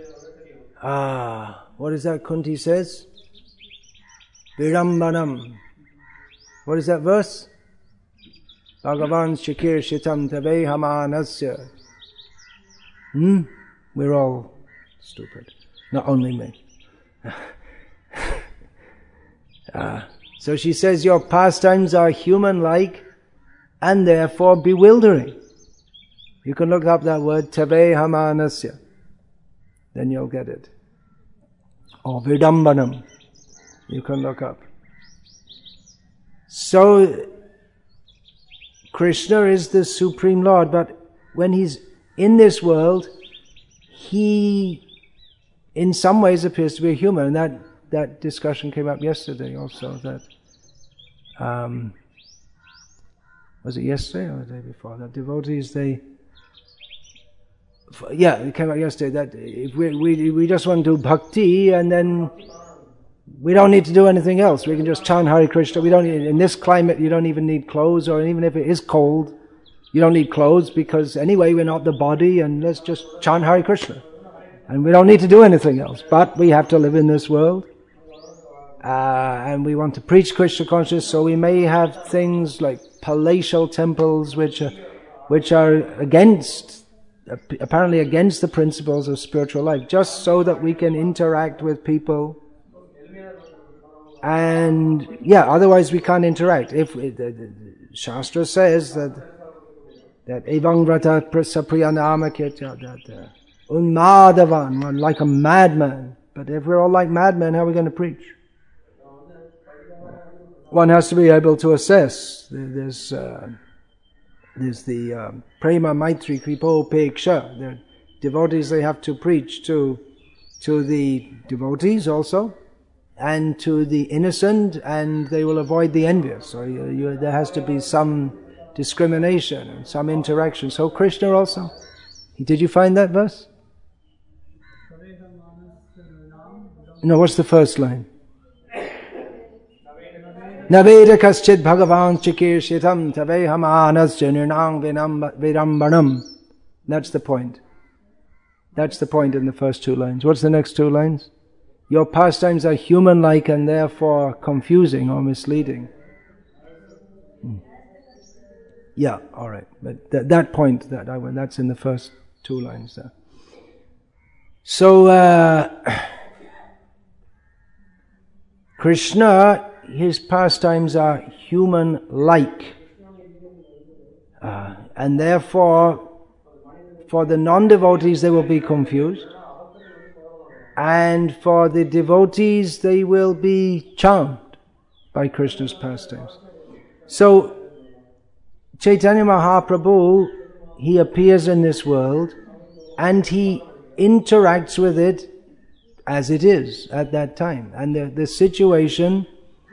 Ah, what is that Kunti says? Virambanam. What is that verse? Bhagavan Shakir Shitam Tabe Hamanasya. Hmm? We're all stupid. Not only me. uh, so she says your pastimes are human-like and therefore bewildering. You can look up that word, Tabe Hamanasya. Then you'll get it. Or Vidambanam. You can look up. So, Krishna is the Supreme Lord, but when he's in this world, he in some ways appears to be a human. And that, that discussion came up yesterday also, that um, was it yesterday or the day before? That devotees, they yeah, it came up yesterday, that if we, we, we just want to do bhakti and then we don't need to do anything else. We can just chant Hare Krishna. We don't need, in this climate, you don't even need clothes, or even if it is cold, you don't need clothes because anyway, we're not the body, and let's just chant Hare Krishna. And we don't need to do anything else. But we have to live in this world. Uh, and we want to preach Krishna consciousness, so we may have things like palatial temples which are, which are against, apparently against the principles of spiritual life, just so that we can interact with people. And yeah, otherwise we can't interact. If the, the Shastra says that that evang vrata sapriyanamikya, that uh, unmadavan, like a madman. But if we're all like madmen, how are we going to preach? One has to be able to assess. There's uh, there's the um, prema maitri kripopeksha. The devotees, they have to preach to to the devotees also, and to the innocent, and they will avoid the envious. So you, you, there has to be some discrimination and some interaction. So Krishna also. Did you find that verse? No, what's the first line? Naveda kaschid bhagavan chikirshitam tavehamanasya nirnang virambanam. That's the point. That's the point in the first two lines. What's the next two lines? Your pastimes are human-like and therefore confusing or misleading. Hmm. Yeah, all right. But th- that point, that I went, that's in the first two lines there. So, uh, Krishna, his pastimes are human-like. Uh, and therefore, for the non-devotees, they will be confused. And for the devotees, they will be charmed by Krishna's pastimes. So, Chaitanya Mahaprabhu, he appears in this world and he interacts with it as it is at that time. And the, the situation,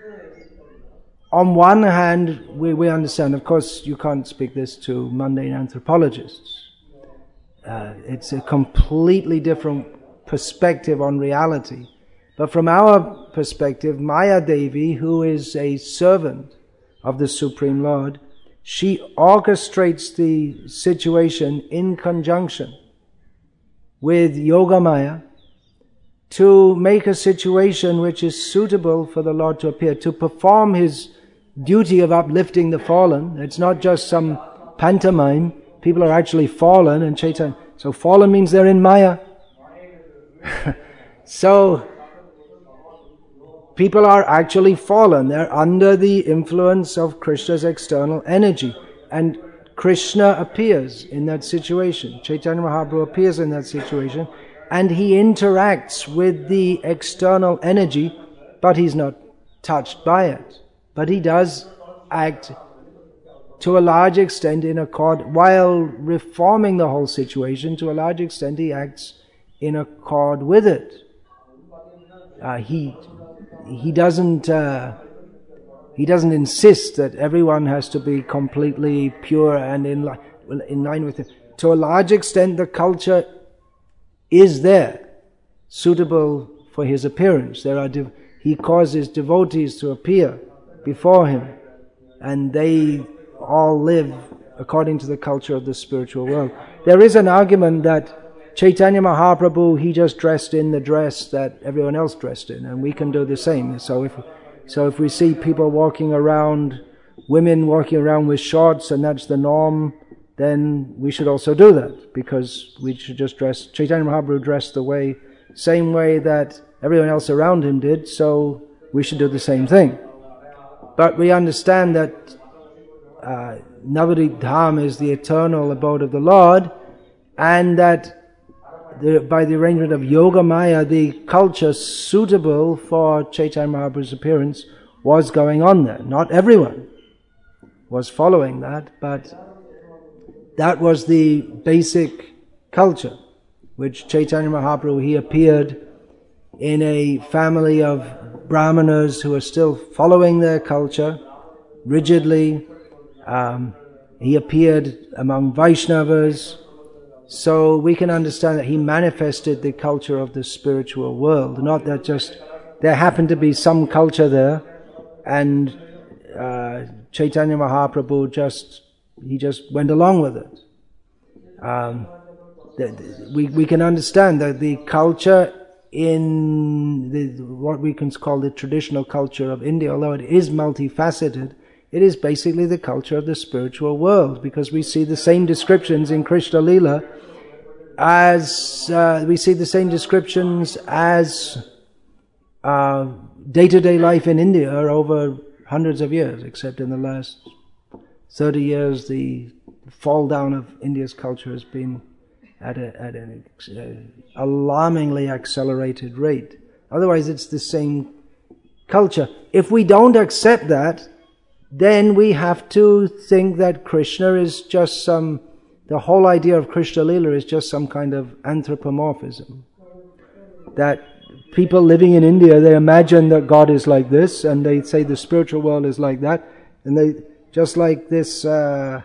on one hand, we, we understand, of course, you can't speak this to mundane anthropologists. Uh, it's a completely different perspective on reality. But from our perspective, Maya Devi, who is a servant of the Supreme Lord, she orchestrates the situation in conjunction with Yogamaya to make a situation which is suitable for the Lord to appear, to perform his duty of uplifting the fallen. It's not just some pantomime. People are actually fallen, and Chaitanya. So fallen means they're in Maya. So, people are actually fallen. They're under the influence of Krishna's external energy. And Krishna appears in that situation. Chaitanya Mahaprabhu appears in that situation, and he interacts with the external energy, but he's not touched by it. But he does act to a large extent in accord, while reforming the whole situation, to a large extent he acts in accord with it. Uh, he he doesn't uh, he doesn't insist that everyone has to be completely pure and in li- in line with it. To a large extent, the culture is there, suitable for his appearance. There are de- he causes devotees to appear before him, and they all live according to the culture of the spiritual world. There is an argument that Chaitanya Mahaprabhu, he just dressed in the dress that everyone else dressed in, and we can do the same. So if so if we see people walking around, women walking around with shorts, and that's the norm, then we should also do that, because we should just dress. Chaitanya Mahaprabhu dressed the way, same way that everyone else around him did, so we should do the same thing. But we understand that uh, Navadvip Dham is the eternal abode of the Lord, and that The, by the arrangement of Yoga Maya, the culture suitable for Chaitanya Mahaprabhu's appearance was going on there. Not everyone was following that, but that was the basic culture, which Chaitanya Mahaprabhu, he appeared in a family of brahmanas who are still following their culture rigidly. Um, he appeared among Vaishnavas. So we can understand that he manifested the culture of the spiritual world. Not that just there happened to be some culture there, and uh, Chaitanya Mahaprabhu just he just went along with it. Um, the, the, we we can understand that the culture in the, what we can call the traditional culture of India, although it is multifaceted, it is basically the culture of the spiritual world, because we see the same descriptions in Krishna Lila as uh, we see the same descriptions as uh, day-to-day life in India over hundreds of years, except in the last thirty years the fall down of India's culture has been at, a, at an uh, alarmingly accelerated rate. Otherwise it's the same culture. If we don't accept that, then we have to think that Krishna is just some, the whole idea of Krishna Lila is just some kind of anthropomorphism. That people living in India, they imagine that God is like this, and they say the spiritual world is like that, and they, just like this, uh,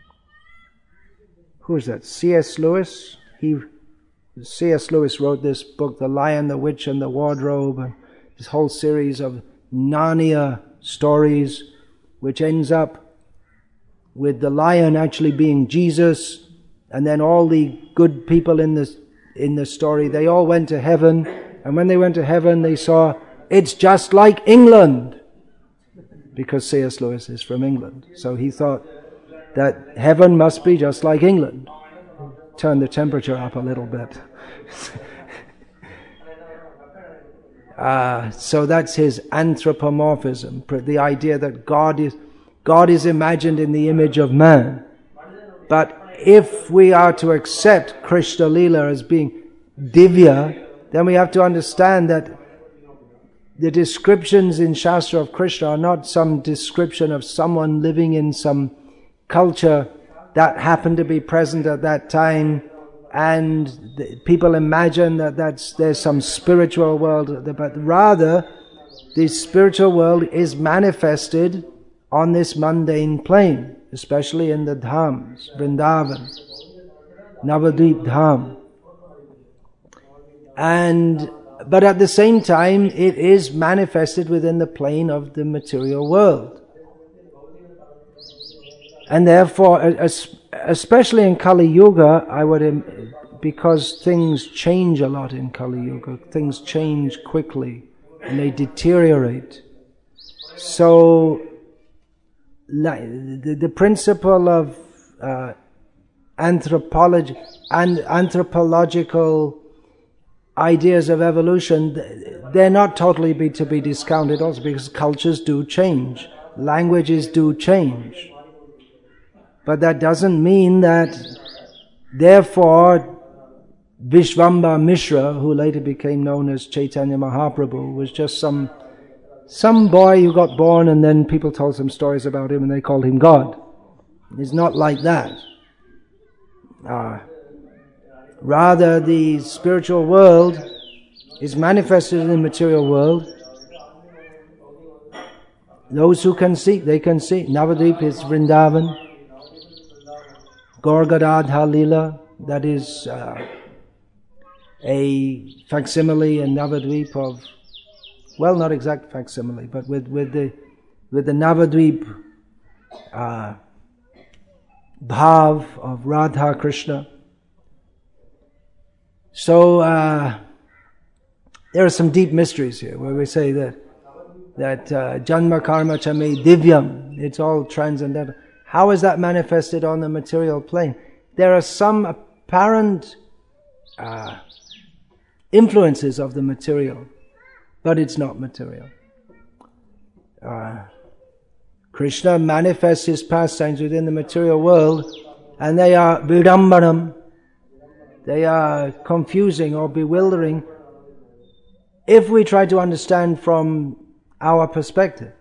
who is that, C S Lewis? He, C S Lewis wrote this book, The Lion, the Witch and the Wardrobe, and this whole series of Narnia stories, which ends up with the lion actually being Jesus, and then all the good people in the in the story, they all went to heaven, and when they went to heaven they saw it's just like England, because C S Lewis is from England, so he thought that heaven must be just like England. Turn the temperature up a little bit. Uh, so that's his anthropomorphism, the idea that God is God is imagined in the image of man. But if we are to accept Krishna Lila as being divya, then we have to understand that the descriptions in Shastra of Krishna are not some description of someone living in some culture that happened to be present at that time, and the, people imagine that that's, there's some spiritual world, but rather the spiritual world is manifested on this mundane plane, especially in the dhams, Vrindavan, Navadvip Dham. And but at the same time, it is manifested within the plane of the material world. And therefore, especially in Kali Yuga, I would, because things change a lot in Kali Yuga, things change quickly and they deteriorate. So, the, the principle of uh, anthropology and anthropological ideas of evolution, they're not totally be, to be discounted also, because cultures do change, languages do change. But that doesn't mean that, therefore, Vishvambara Mishra, who later became known as Chaitanya Mahaprabhu, was just some some boy who got born and then people told some stories about him and they called him God. It's not like that. Uh, rather, the spiritual world is manifested in the material world. Those who can see, they can see. Navadvip is Vrindavan. Gaur Gadadha Lila, that is uh, a facsimile in Navadvip of, well, not exact facsimile, but with, with the with the Navadvip uh, bhav of Radha Krishna. So uh, there are some deep mysteries here, where we say that that uh, Janma Karma Chame Divyam, it's all transcendental. How is that manifested on the material plane? There are some apparent uh, influences of the material, but it's not material. Uh, Krishna manifests his pastimes within the material world, and they are vidambanam, they are confusing or bewildering if we try to understand from our perspective.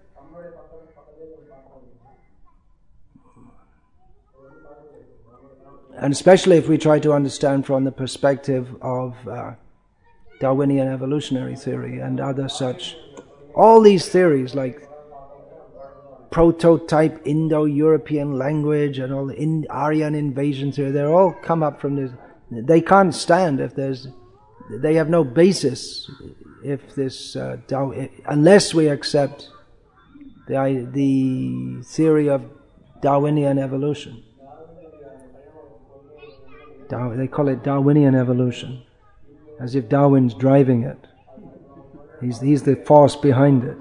And especially if we try to understand from the perspective of uh, Darwinian evolutionary theory and other such. All these theories like prototype Indo-European language and all the in- Aryan invasion theory, they all come up from this. They can't stand if there's, they have no basis if this, uh, Dar- unless we accept the, the theory of Darwinian evolution. Dar- they call it Darwinian evolution, as if Darwin's driving it. He's, he's the force behind it.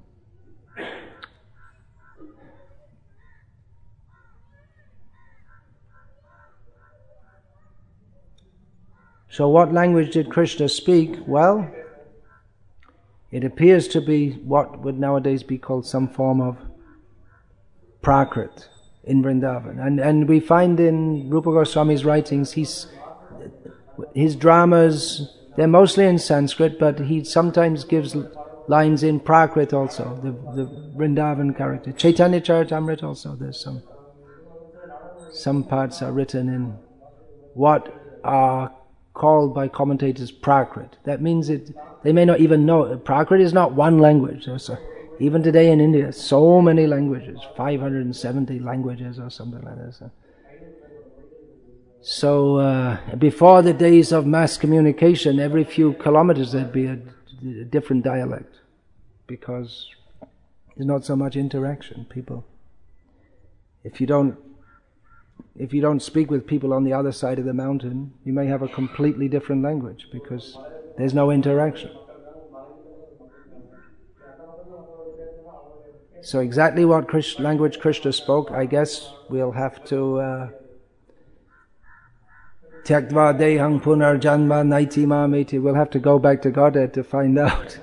So what language did Krishna speak? Well, it appears to be what would nowadays be called some form of Prakrit in Vrindavan. And and we find in Rupa Goswami's writings, he's, his dramas, they're mostly in Sanskrit, but he sometimes gives lines in Prakrit also, the, the Vrindavan character. Chaitanya Charitamrita also, there's some, some parts are written in what are called by commentators Prakrit. That means it, they may not even know, Prakrit is not one language. So even today in India, so many languages, five hundred seventy languages or something like that. So, so uh, before the days of mass communication, every few kilometers there'd be a, a different dialect, because there's not so much interaction. People, if you don't If you don't speak with people on the other side of the mountain, you may have a completely different language because there's no interaction. So exactly what Krishna, language Krishna spoke, I guess we'll have to Tyaktva dehang punar janma naiti mameti. We'll have to go back to Godhead to find out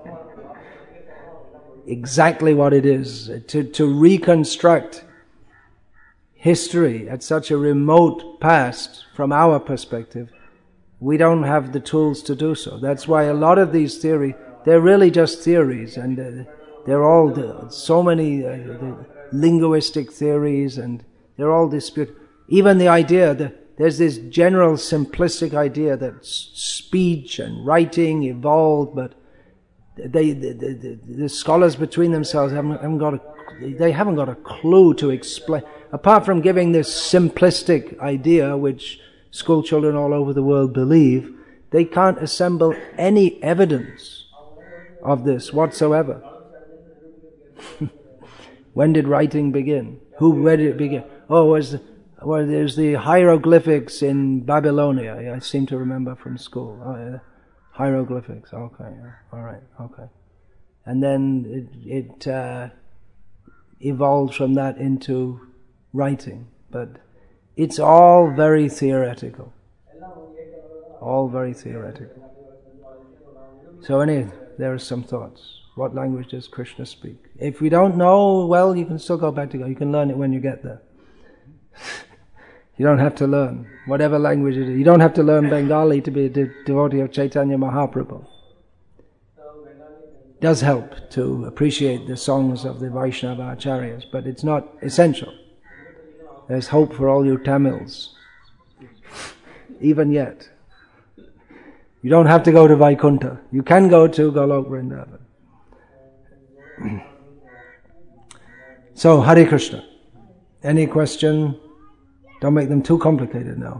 exactly what it is, to, to reconstruct history at such a remote past from our perspective. We don't have the tools to do so. That's why a lot of these theories, they're really just theories, and uh, they're all the, so many uh, the linguistic theories, and they're all disputed. Even the idea that there's this general simplistic idea that s- speech and writing evolved, but they the, the, the scholars between themselves haven't, haven't got a, they haven't got a clue to explain. Apart from giving this simplistic idea, which school children all over the world believe, they can't assemble any evidence of this whatsoever. When did writing begin? Who, where did it begin? Oh, was the, well, there's the hieroglyphics in Babylonia. I seem to remember from school. Oh, yeah. Hieroglyphics. Okay, all right, okay. And then it, it uh, evolved from that into writing, but it's all very theoretical. All very theoretical. So anyway, there are some thoughts. What language does Krishna speak? If we don't know, well, you can still go back to God. You can learn it when you get there. You don't have to learn whatever language it is. You don't have to learn Bengali to be a de- devotee of Chaitanya Mahaprabhu. It does help to appreciate the songs of the Vaishnava Acharyas, but it's not essential. There's hope for all you Tamils, even yet. You don't have to go to Vaikuntha. You can go to Golok Vrindavan. So, Hare Krishna. Any question? Don't make them too complicated now.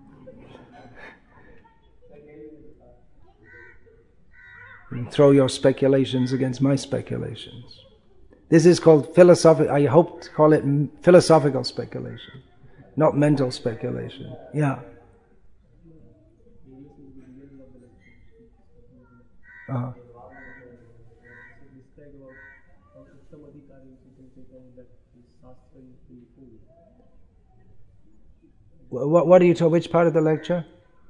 You throw your speculations against my speculations. This is called philosophic. I hope to call it philosophical speculation, not mental speculation. Yeah. Uh-huh. What, what are you talking? Which part of the lecture?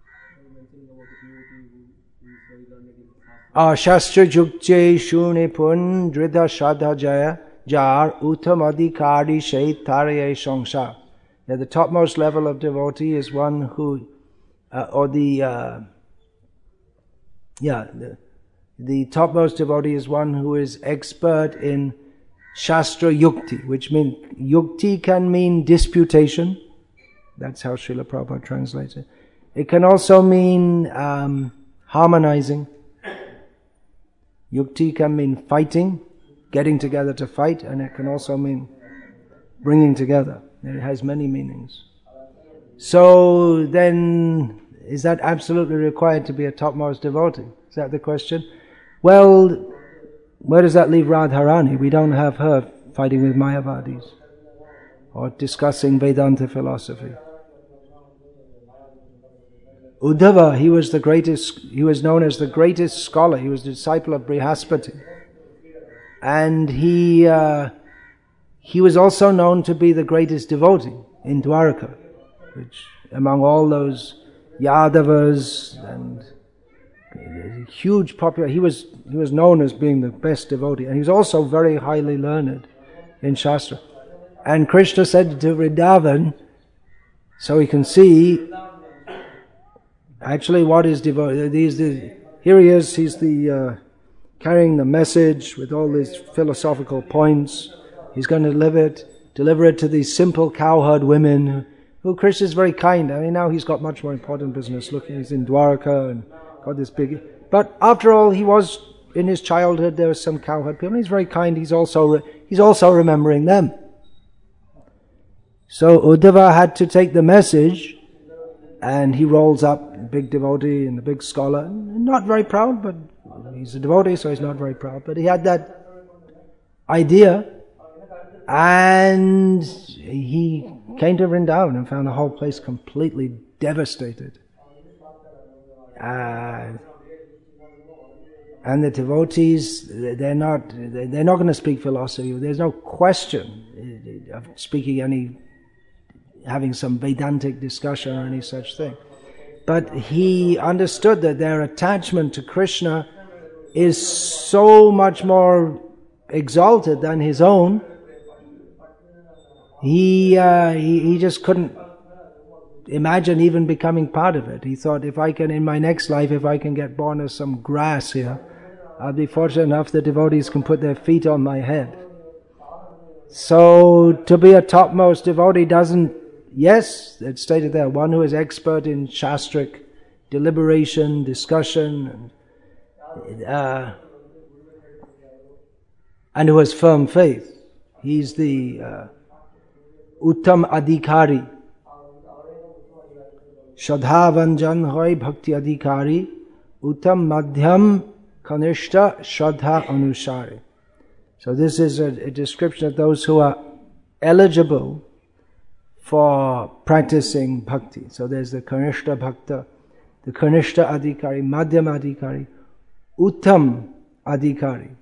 Ah, Shastra Jukje Shune Pun Dridha Shadha Jaya Jar Uttam Adhikari Sheit Taraye Songsar. Yeah, the topmost level of devotee is one who, uh, or the, uh, yeah, the, the topmost devotee is one who is expert in Shastra Yukti, which means, Yukti can mean disputation. That's how Srila Prabhupada translates it. It can also mean um, harmonizing. Yukti can mean fighting, getting together to fight, and it can also mean bringing together. It has many meanings. So then, is that absolutely required to be a topmost devotee? Is that the question? Well, where does that leave Radharani? We don't have her fighting with Mayavadis or discussing Vedanta philosophy. Uddhava, he was the greatest, he was known as the greatest scholar. He was the disciple of Brihaspati. And he uh, he was also known to be the greatest devotee in Dwarka, which among all those Yadavas and huge popular, he was he was known as being the best devotee, and he was also very highly learned in Shastra. And Krishna said to Vrindavan, so he can see actually what is devotee. These the here he is. He's the uh, carrying the message with all these philosophical points. He's going to deliver it, deliver it to these simple cowherd women. Who Krishna is very kind. I mean, now he's got much more important business. Look, he's in Dwarka and got this big. But after all, he was in his childhood. There was some cowherd people. He's very kind. He's also he's also remembering them. So Uddhava had to take the message, and he rolls up, big devotee and a big scholar. Not very proud, but he's a devotee, so he's not very proud. But he had that idea, and he came to Vrindavan and found the whole place completely devastated. Uh, and the devotees, they're not, they're not going to speak philosophy. There's no question of speaking any, having some Vedantic discussion or any such thing. But he understood that their attachment to Krishna is so much more exalted than his own. He, uh, he he just couldn't imagine even becoming part of it. He thought, if I can, in my next life, if I can get born as some grass here, I'll be fortunate enough the devotees can put their feet on my head. So to be a topmost devotee doesn't, yes, it's stated there, one who is expert in shastric deliberation, discussion, and, uh, and who has firm faith. He's the uh, Uttam Adhikari. Shadhavanjan hoy bhakti adhikari, Uttam Madhyam Kanishta Shadha Anusari. So this is a, a description of those who are eligible for practicing bhakti. So there's the Kanishta Bhakta, the Kanishta Adhikari, Madhyam Adhikari, Uttam Adhikari.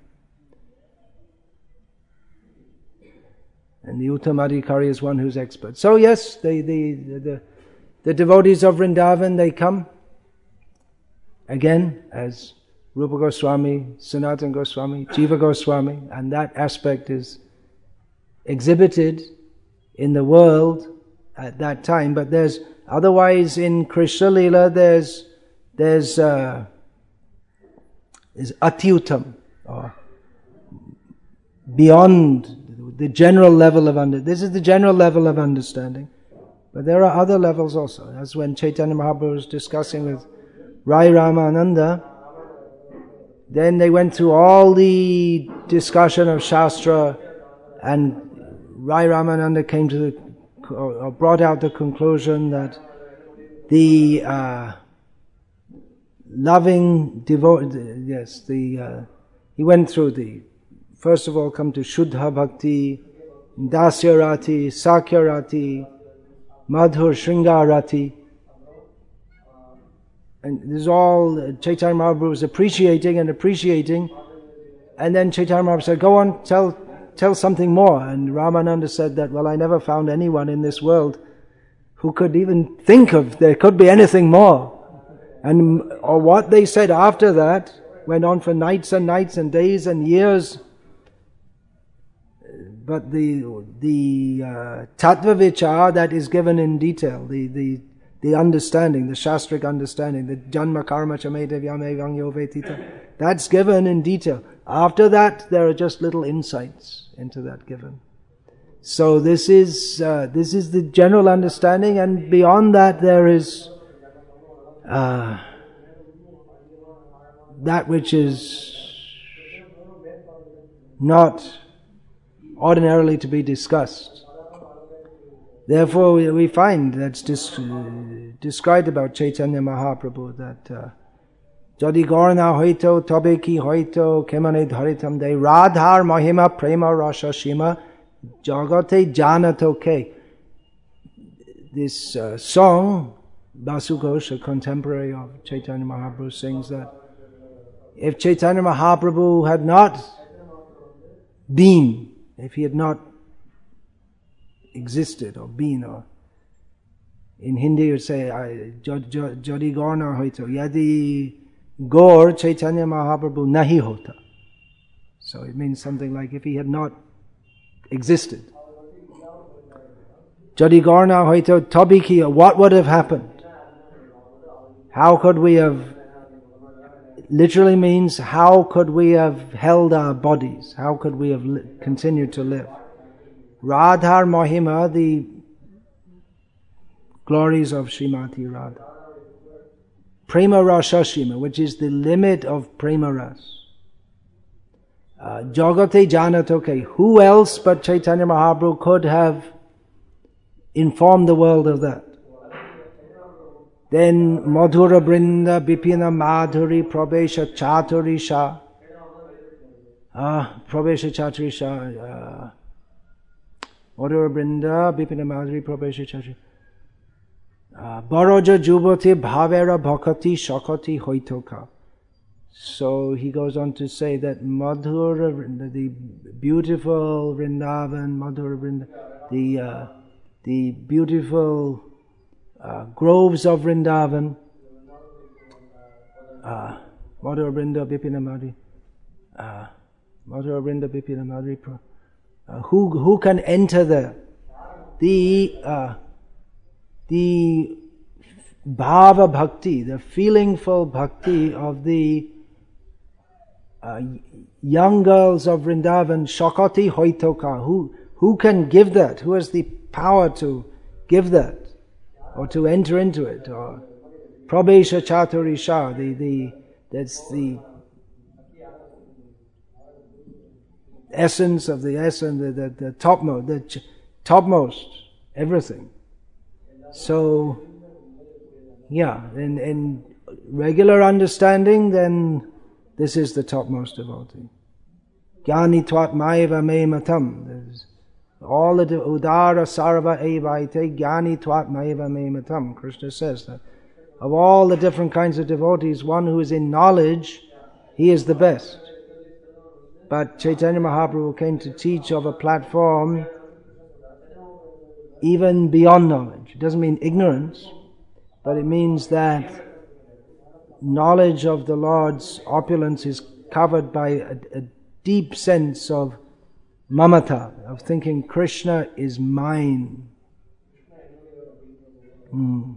And the Uttam Adhikari is one who's expert. So yes, the, the, the, the devotees of Vrindavan, they come again as Rupa Goswami, Sanatana Goswami, Jiva Goswami, and that aspect is exhibited in the world at that time. But there's otherwise in Krishna Lila there's there's uh, is atyutam, or beyond the general level of under. This is the general level of understanding, but there are other levels also. That's when Chaitanya Mahaprabhu was discussing with Rai Ramananda. Then they went through all the discussion of Shastra, and Rai Ramananda came to the, or brought out the conclusion that the uh, loving devote, yes, the uh, he went through the, first of all come to Shuddha Bhakti, Dasya Rati, Sakya Rati, Madhur Shringar Rati. And this is all uh, Chaitanya Mahaprabhu was appreciating and appreciating. And then Chaitanya Mahaprabhu said, go on, tell tell something more. And Ramananda said that, well, I never found anyone in this world who could even think of there could be anything more. And or what they said after that went on for nights and nights and days and years. But the the uh, tattva vichar that is given in detail, the the the understanding, the shastric understanding, the janma karma chamedevyame vangyo vetita, that's given in detail. After that, there are just little insights into that given. So this is uh, this is the general understanding, and beyond that there is uh, that which is not ordinarily to be discussed. Therefore, we, we find that's dis, uh, described about Chaitanya Mahaprabhu that Jadi Gorna Hoito Tobe Ki Hoito Kemane Dharitam De Radhar Mahima Prema Rasha Shima Jagate Janato Ke. This uh, song, Basu Ghosh, a contemporary of Chaitanya Mahaprabhu, sings that if Chaitanya Mahaprabhu had not been, if he had not existed or been, or in Hindi you would say Jadi Gorna Hoito Yadi Gaur Chaitanya Mahaprabhu Nahi Hota. So it means something like if he had not existed. Jadi Gorna Hoito Tabiki, what would have happened? How could we have, literally means how could we have held our bodies? How could we have li- continued to live? Radhar Mahima, the glories of Srimati Radha. Prema Rasa Shima, which is the limit of Prema Ras. Uh, Jagate Janatoke, who else but Chaitanya Mahaprabhu could have informed the world of that? Then Madhura Brinda Bipina Madhuri Prabesha Chaturisha. Ah, Prabesha Chaturisha. Uh, Madhura Brinda Bipina Madhuri Prabesha Chaturisha. Baraja Jubati Bhavera Bhakati Shakati Hoitoka. So he goes on to say that Madhura, the beautiful Vrindavan, Madhura Vrindavan, the uh, the beautiful uh, groves of Vrindavan, uh, Madhura Vrinda Bipina Madhuri, uh, Madhura Vrinda Bipina Madhuri. Uh, who who can enter there? The uh, the bhava bhakti, the feelingful bhakti of the uh, young girls of Vrindavan, Shakati Hoitoka. Who who can give that? Who has the power to give that, or to enter into it? Or Prabesha Chaturisha, the the that's the essence of the essence, the the, the topmost, the ch- topmost everything. So, yeah, in, in regular understanding, then this is the topmost devotee. Jnani tvat maiva me matam. There's all the udara sarva evaite jnani tvat maiva me matam. Krishna says that of all the different kinds of devotees, one who is in knowledge, he is the best. But Chaitanya Mahaprabhu came to teach of a platform even beyond knowledge. It doesn't mean ignorance, but it means that knowledge of the Lord's opulence is covered by a, a deep sense of mamata, of thinking Krishna is mine. Mm.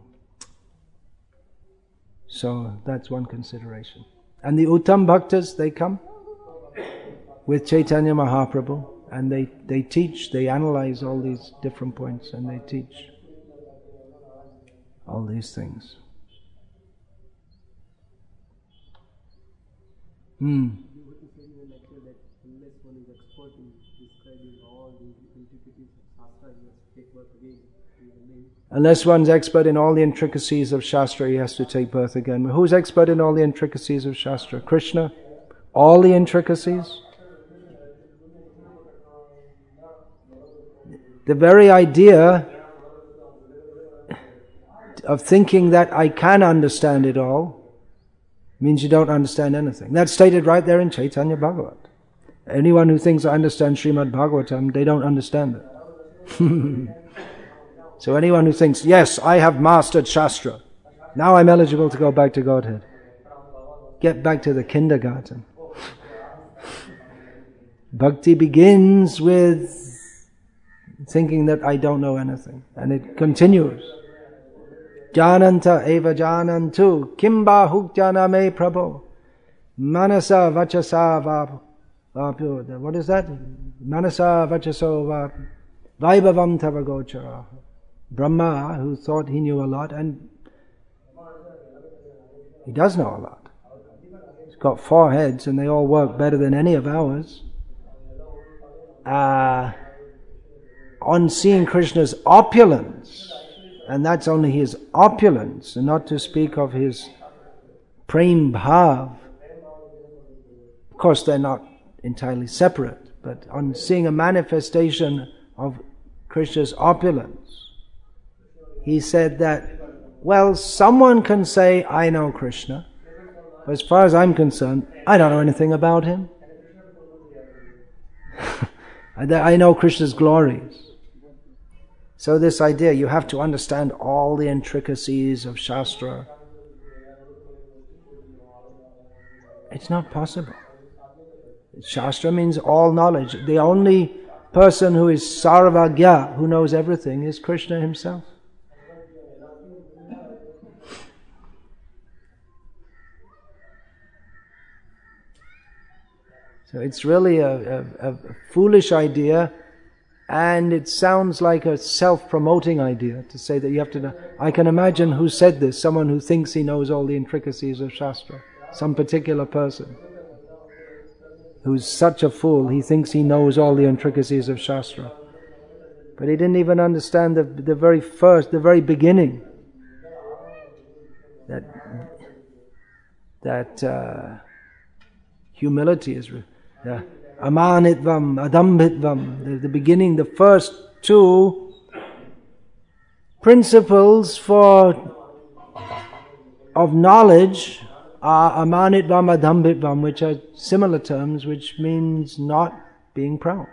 So that's one consideration. And the Uttam Bhaktas, they come with Chaitanya Mahaprabhu and they, they teach, they analyze all these different points and they teach all these things. Hmm. Unless one's expert in all the intricacies of Shastra, he has to take birth again. Who's expert in all the intricacies of Shastra? Krishna? All the intricacies? The very idea of thinking that I can understand it all means you don't understand anything. That's stated right there in Chaitanya Bhagavat. Anyone who thinks I understand Srimad Bhagavatam, they don't understand it. So anyone who thinks, yes, I have mastered Shastra, now I'm eligible to go back to Godhead. Get back to the kindergarten. Bhakti begins with thinking that I don't know anything. And it continues. Jananta eva janantu kimba hukjana me prabho manasa vachasa vapu. What is that? Manasa vachaso vapu vaibhavam tavagochara. Brahma, who thought he knew a lot, and he does know a lot. He's got four heads and they all work better than any of ours. Uh, on seeing Krishna's opulence, and that's only his opulence, and not to speak of his prem bhav. Of course, they're not entirely separate, but on seeing a manifestation of Krishna's opulence, he said that, well, someone can say, I know Krishna, but as far as I'm concerned, I don't know anything about him. I know Krishna's glories. So this idea, you have to understand all the intricacies of Shastra. It's not possible. Shastra means all knowledge. The only person who is Sarvagya, who knows everything, is Krishna himself. So it's really a, a, a foolish idea, and it sounds like a self-promoting idea to say that you have to know. I can imagine who said this, someone who thinks he knows all the intricacies of Shastra, some particular person who's such a fool, he thinks he knows all the intricacies of Shastra. But he didn't even understand the, the very first, the very beginning. That, that uh, humility is... Uh, Amanitvam, Adambhitvam, the, the beginning, the first two principles for of knowledge are Amanitvam, Adambhitvam, which are similar terms, which means not being proud.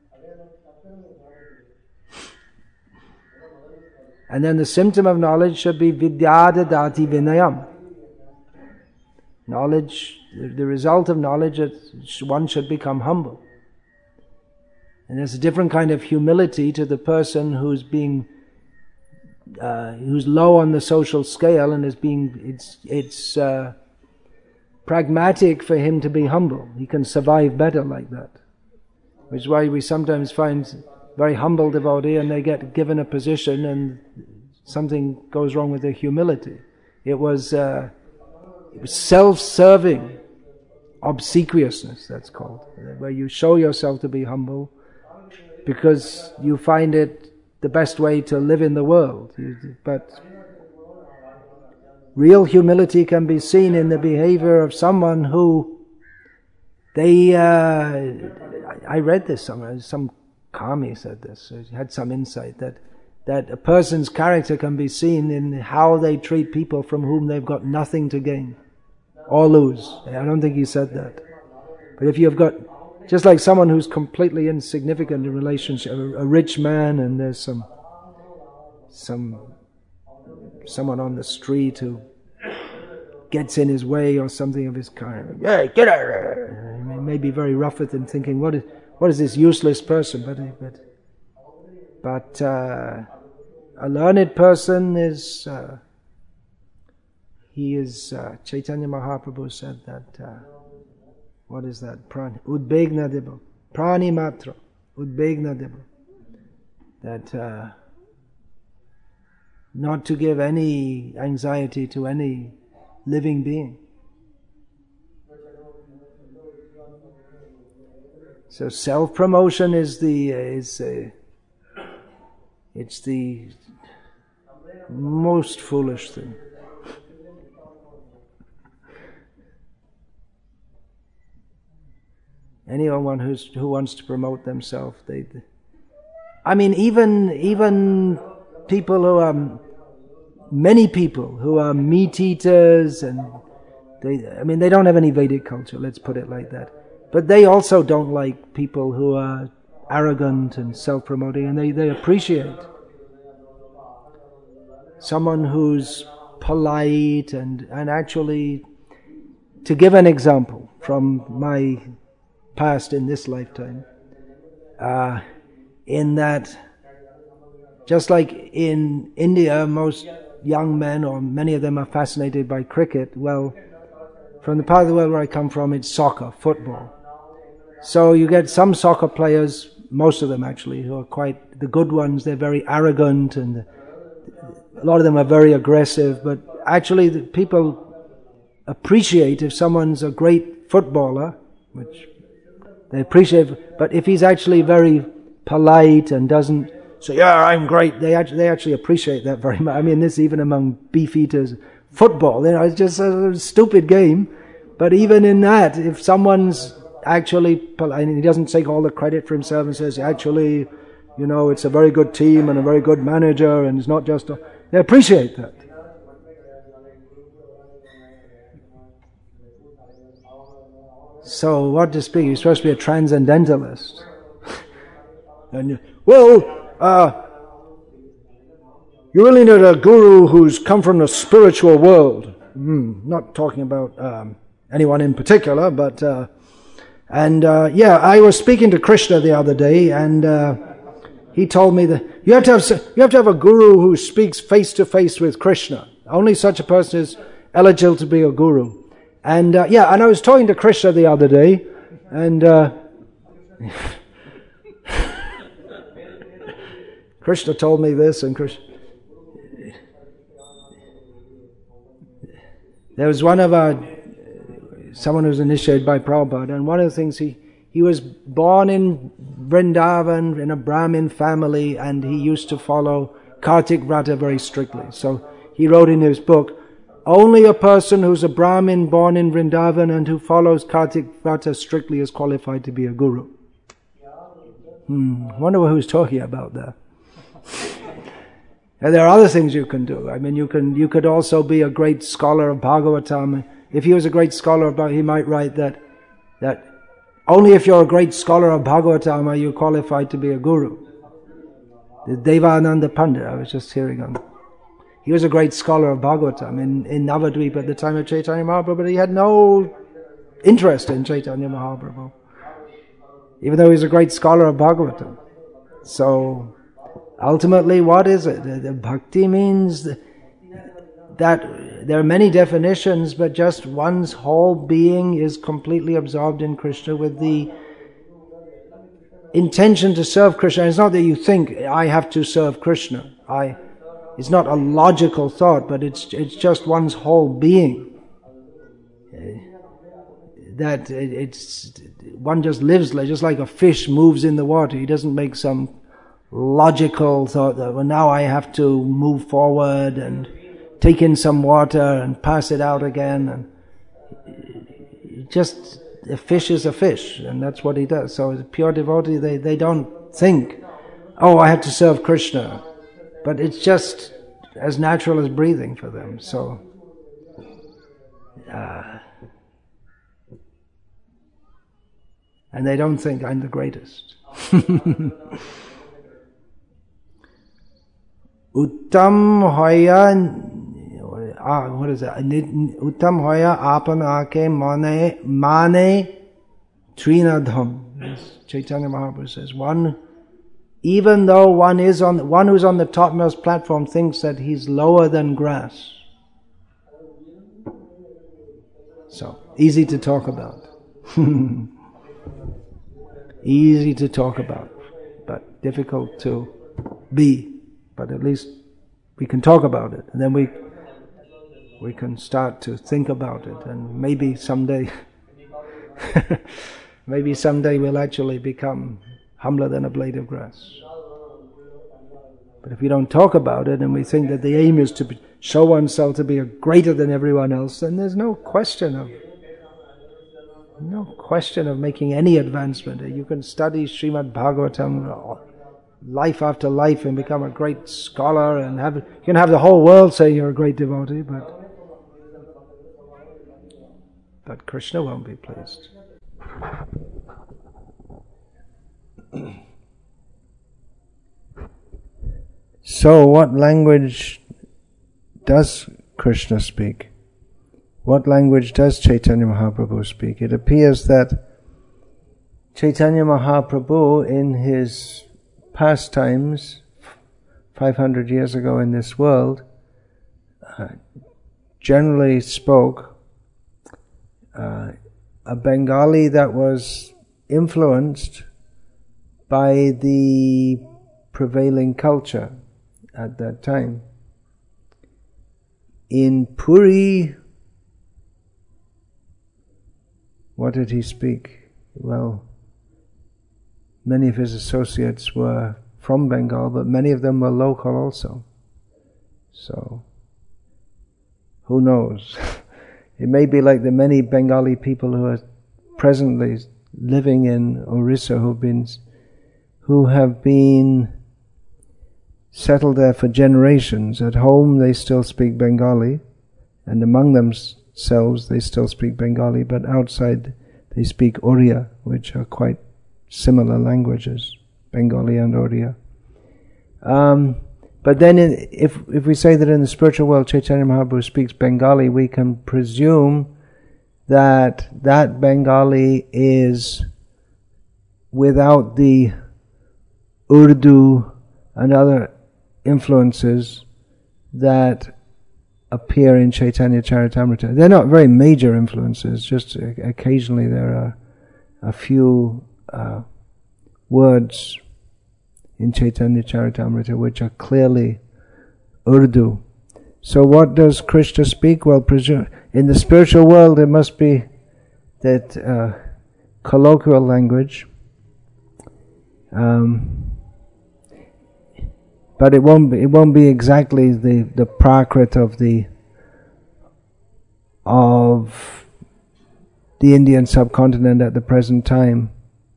And then the symptom of knowledge should be Vidyadadati Vinayam. Knowledge, the result of knowledge, one should become humble. And there's a different kind of humility to the person who's being, uh, who's low on the social scale and is being, it's, it's uh, pragmatic for him to be humble. He can survive better like that. Which is why we sometimes find very humble devotee and they get given a position and something goes wrong with their humility. It was... Uh, It was self-serving obsequiousness, that's called, where you show yourself to be humble because you find it the best way to live in the world. But real humility can be seen in the behavior of someone who they, uh, I read this somewhere, some kami said this, he had some insight that that a person's character can be seen in how they treat people from whom they've got nothing to gain or lose. I don't think he said that. But if you've got, just like someone who's completely insignificant in relationship, a, a rich man, and there's some, some, someone on the street who gets in his way or something of his kind. Yeah, get out of here! He may be very rough with him, thinking, what is, what is this useless person? But, but, but, uh, a learned person is, uh, he is, uh, Chaitanya Mahaprabhu said that, uh, what is that? Prani, Udbegna Dibba. Prani Matra. Udbegna Dibba. That, uh, not to give any anxiety to any living being. So self-promotion is the, is, uh, it's the most foolish thing. Anyone who's, who wants to promote themselves, they, I mean, even, even people who are, many people who are meat eaters and they, I mean, they don't have any Vedic culture, let's put it like that. But they also don't like people who are arrogant and self-promoting, and they, they appreciate someone who's polite and, and actually, to give an example from my past in this lifetime, uh, in that just like in India, most young men, or many of them, are fascinated by cricket. Well, from the part of the world where I come from, it's soccer, football. So you get some soccer players, most of them actually, who are quite the good ones. They're very arrogant, and a lot of them are very aggressive. But actually, the people appreciate if someone's a great footballer, which they appreciate. But if he's actually very polite and doesn't say, "Yeah, I'm great," they actually they actually appreciate that very much. I mean, this even among beef eaters. Football, you know, it's just a stupid game. But even in that, if someone's actually polite, and he doesn't take all the credit for himself and says, actually, you know, it's a very good team and a very good manager, and it's not just a, they appreciate that. So what to speak? You're supposed to be a transcendentalist. And you, well, uh, you really need a guru who's come from the spiritual world. Mm, not talking about um, anyone in particular, but uh, and uh, yeah, I was speaking to Krishna the other day, and uh, he told me that you have to have you have to have a guru who speaks face to face with Krishna. Only such a person is eligible to be a guru. And uh, yeah, and I was talking to Krishna the other day, and uh, Krishna told me this, and Krishna. There was one of our, someone who was initiated by Prabhupada, and one of the things he, he was born in Vrindavan in a Brahmin family, and he used to follow Kartik Vrata very strictly. So he wrote in his book, only a person who's a Brahmin born in Vrindavan and who follows Kartik Vrata strictly is qualified to be a guru. Hmm, wonder who he's talking about there. And there are other things you can do. I mean, you can you could also be a great scholar of Bhagavatam. If he was a great scholar of Bhagavatam, he might write that that only if you're a great scholar of Bhagavatam are you qualified to be a guru. The Devananda Pandit, I was just hearing on. He was a great scholar of Bhagavatam in, in Navadvip at the time of Chaitanya Mahaprabhu, but he had no interest in Chaitanya Mahaprabhu, even though he's a great scholar of Bhagavatam. So ultimately, what is it? The, the bhakti means that there are many definitions, but just one's whole being is completely absorbed in Krishna with the intention to serve Krishna. It's not that you think, I have to serve Krishna. I, it's not a logical thought, but it's it's just one's whole being. That it, it's one just lives like, just like a fish moves in the water. He doesn't make some logical thought that, well, now I have to move forward and take in some water and pass it out again. And just a fish is a fish, and that's what he does. So as a pure devotee, they, they don't think, oh, I have to serve Krishna. But it's just as natural as breathing for them. So uh, and they don't think I'm the greatest. Uttam hoya, what is that? Uttam hoya apan ake mane mane trinadham. Chaitanya Mahaprabhu says, one even though one is on one who's on the topmost platform thinks that he's lower than grass. So, easy to talk about. Easy to talk about, but difficult to be. But at least we can talk about it, and then we we can start to think about it, and maybe someday, maybe someday we'll actually become humbler than a blade of grass. But if we don't talk about it, and we think that the aim is to be, show oneself to be greater than everyone else, then there's no question of no question of making any advancement. You can study Srimad Bhagavatam life after life and become a great scholar, and have you can have the whole world say you're a great devotee, but but Krishna won't be pleased. So, what language does Krishna speak? What language does Chaitanya Mahaprabhu speak? It appears that Chaitanya Mahaprabhu, in his pastimes five hundred years ago in this world, uh, generally spoke uh, a Bengali that was influenced by the prevailing culture at that time. In Puri, what did he speak? Well, many of his associates were from Bengal, but many of them were local also. So, who knows? It may be like the many Bengali people who are presently living in Orissa who've been, who have been settled there for generations. At home they still speak Bengali, and among themselves they still speak Bengali, but outside they speak Oriya, which are quite similar languages, Bengali and Oriya. Um, but then in, if if we say that in the spiritual world Chaitanya Mahaprabhu speaks Bengali, we can presume that that Bengali is without the Urdu and other influences that appear in Chaitanya Charitamrita. They're not very major influences, just occasionally there are a few uh, words in Chaitanya Charitamrita which are clearly Urdu. So what does Krishna speak? Well, presume, in the spiritual world it must be that uh, colloquial language, um, but it won't be, it won't be exactly the, the Prakrit of the of the Indian subcontinent at the present time.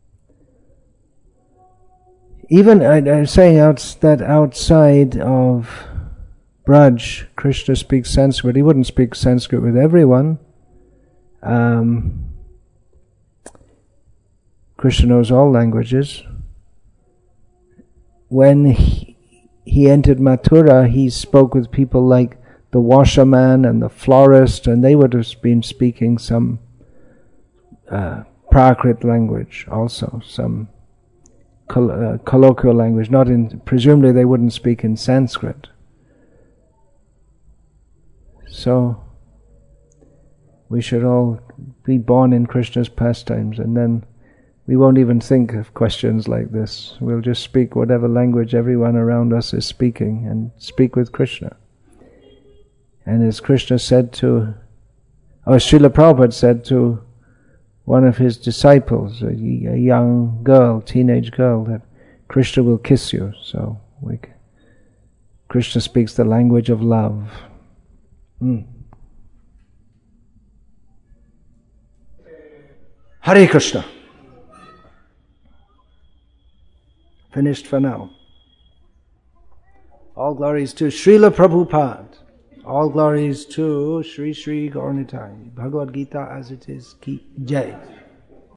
Even I'm saying out, that outside of Braj, Krishna speaks Sanskrit. He wouldn't speak Sanskrit with everyone. Um, Krishna knows all languages. When he, he entered Mathura, he spoke with people like the washerman and the florist, and they would have been speaking some uh, Prakrit language also, some coll- uh, colloquial language. Not in, presumably they wouldn't speak in Sanskrit. So, we should all be born in Krishna's pastimes, and then we won't even think of questions like this. We'll just speak whatever language everyone around us is speaking, and speak with Krishna. And as Krishna said to, or Srila Prabhupada said to one of his disciples, a, a young girl, teenage girl, that Krishna will kiss you. So, we, Krishna speaks the language of love. Mm. Hare Krishna. Finished for now. All glories to Srila Prabhupada. All glories to Sri Sri Gaura Nitai. Bhagavad Gita as it is. Ki Jai.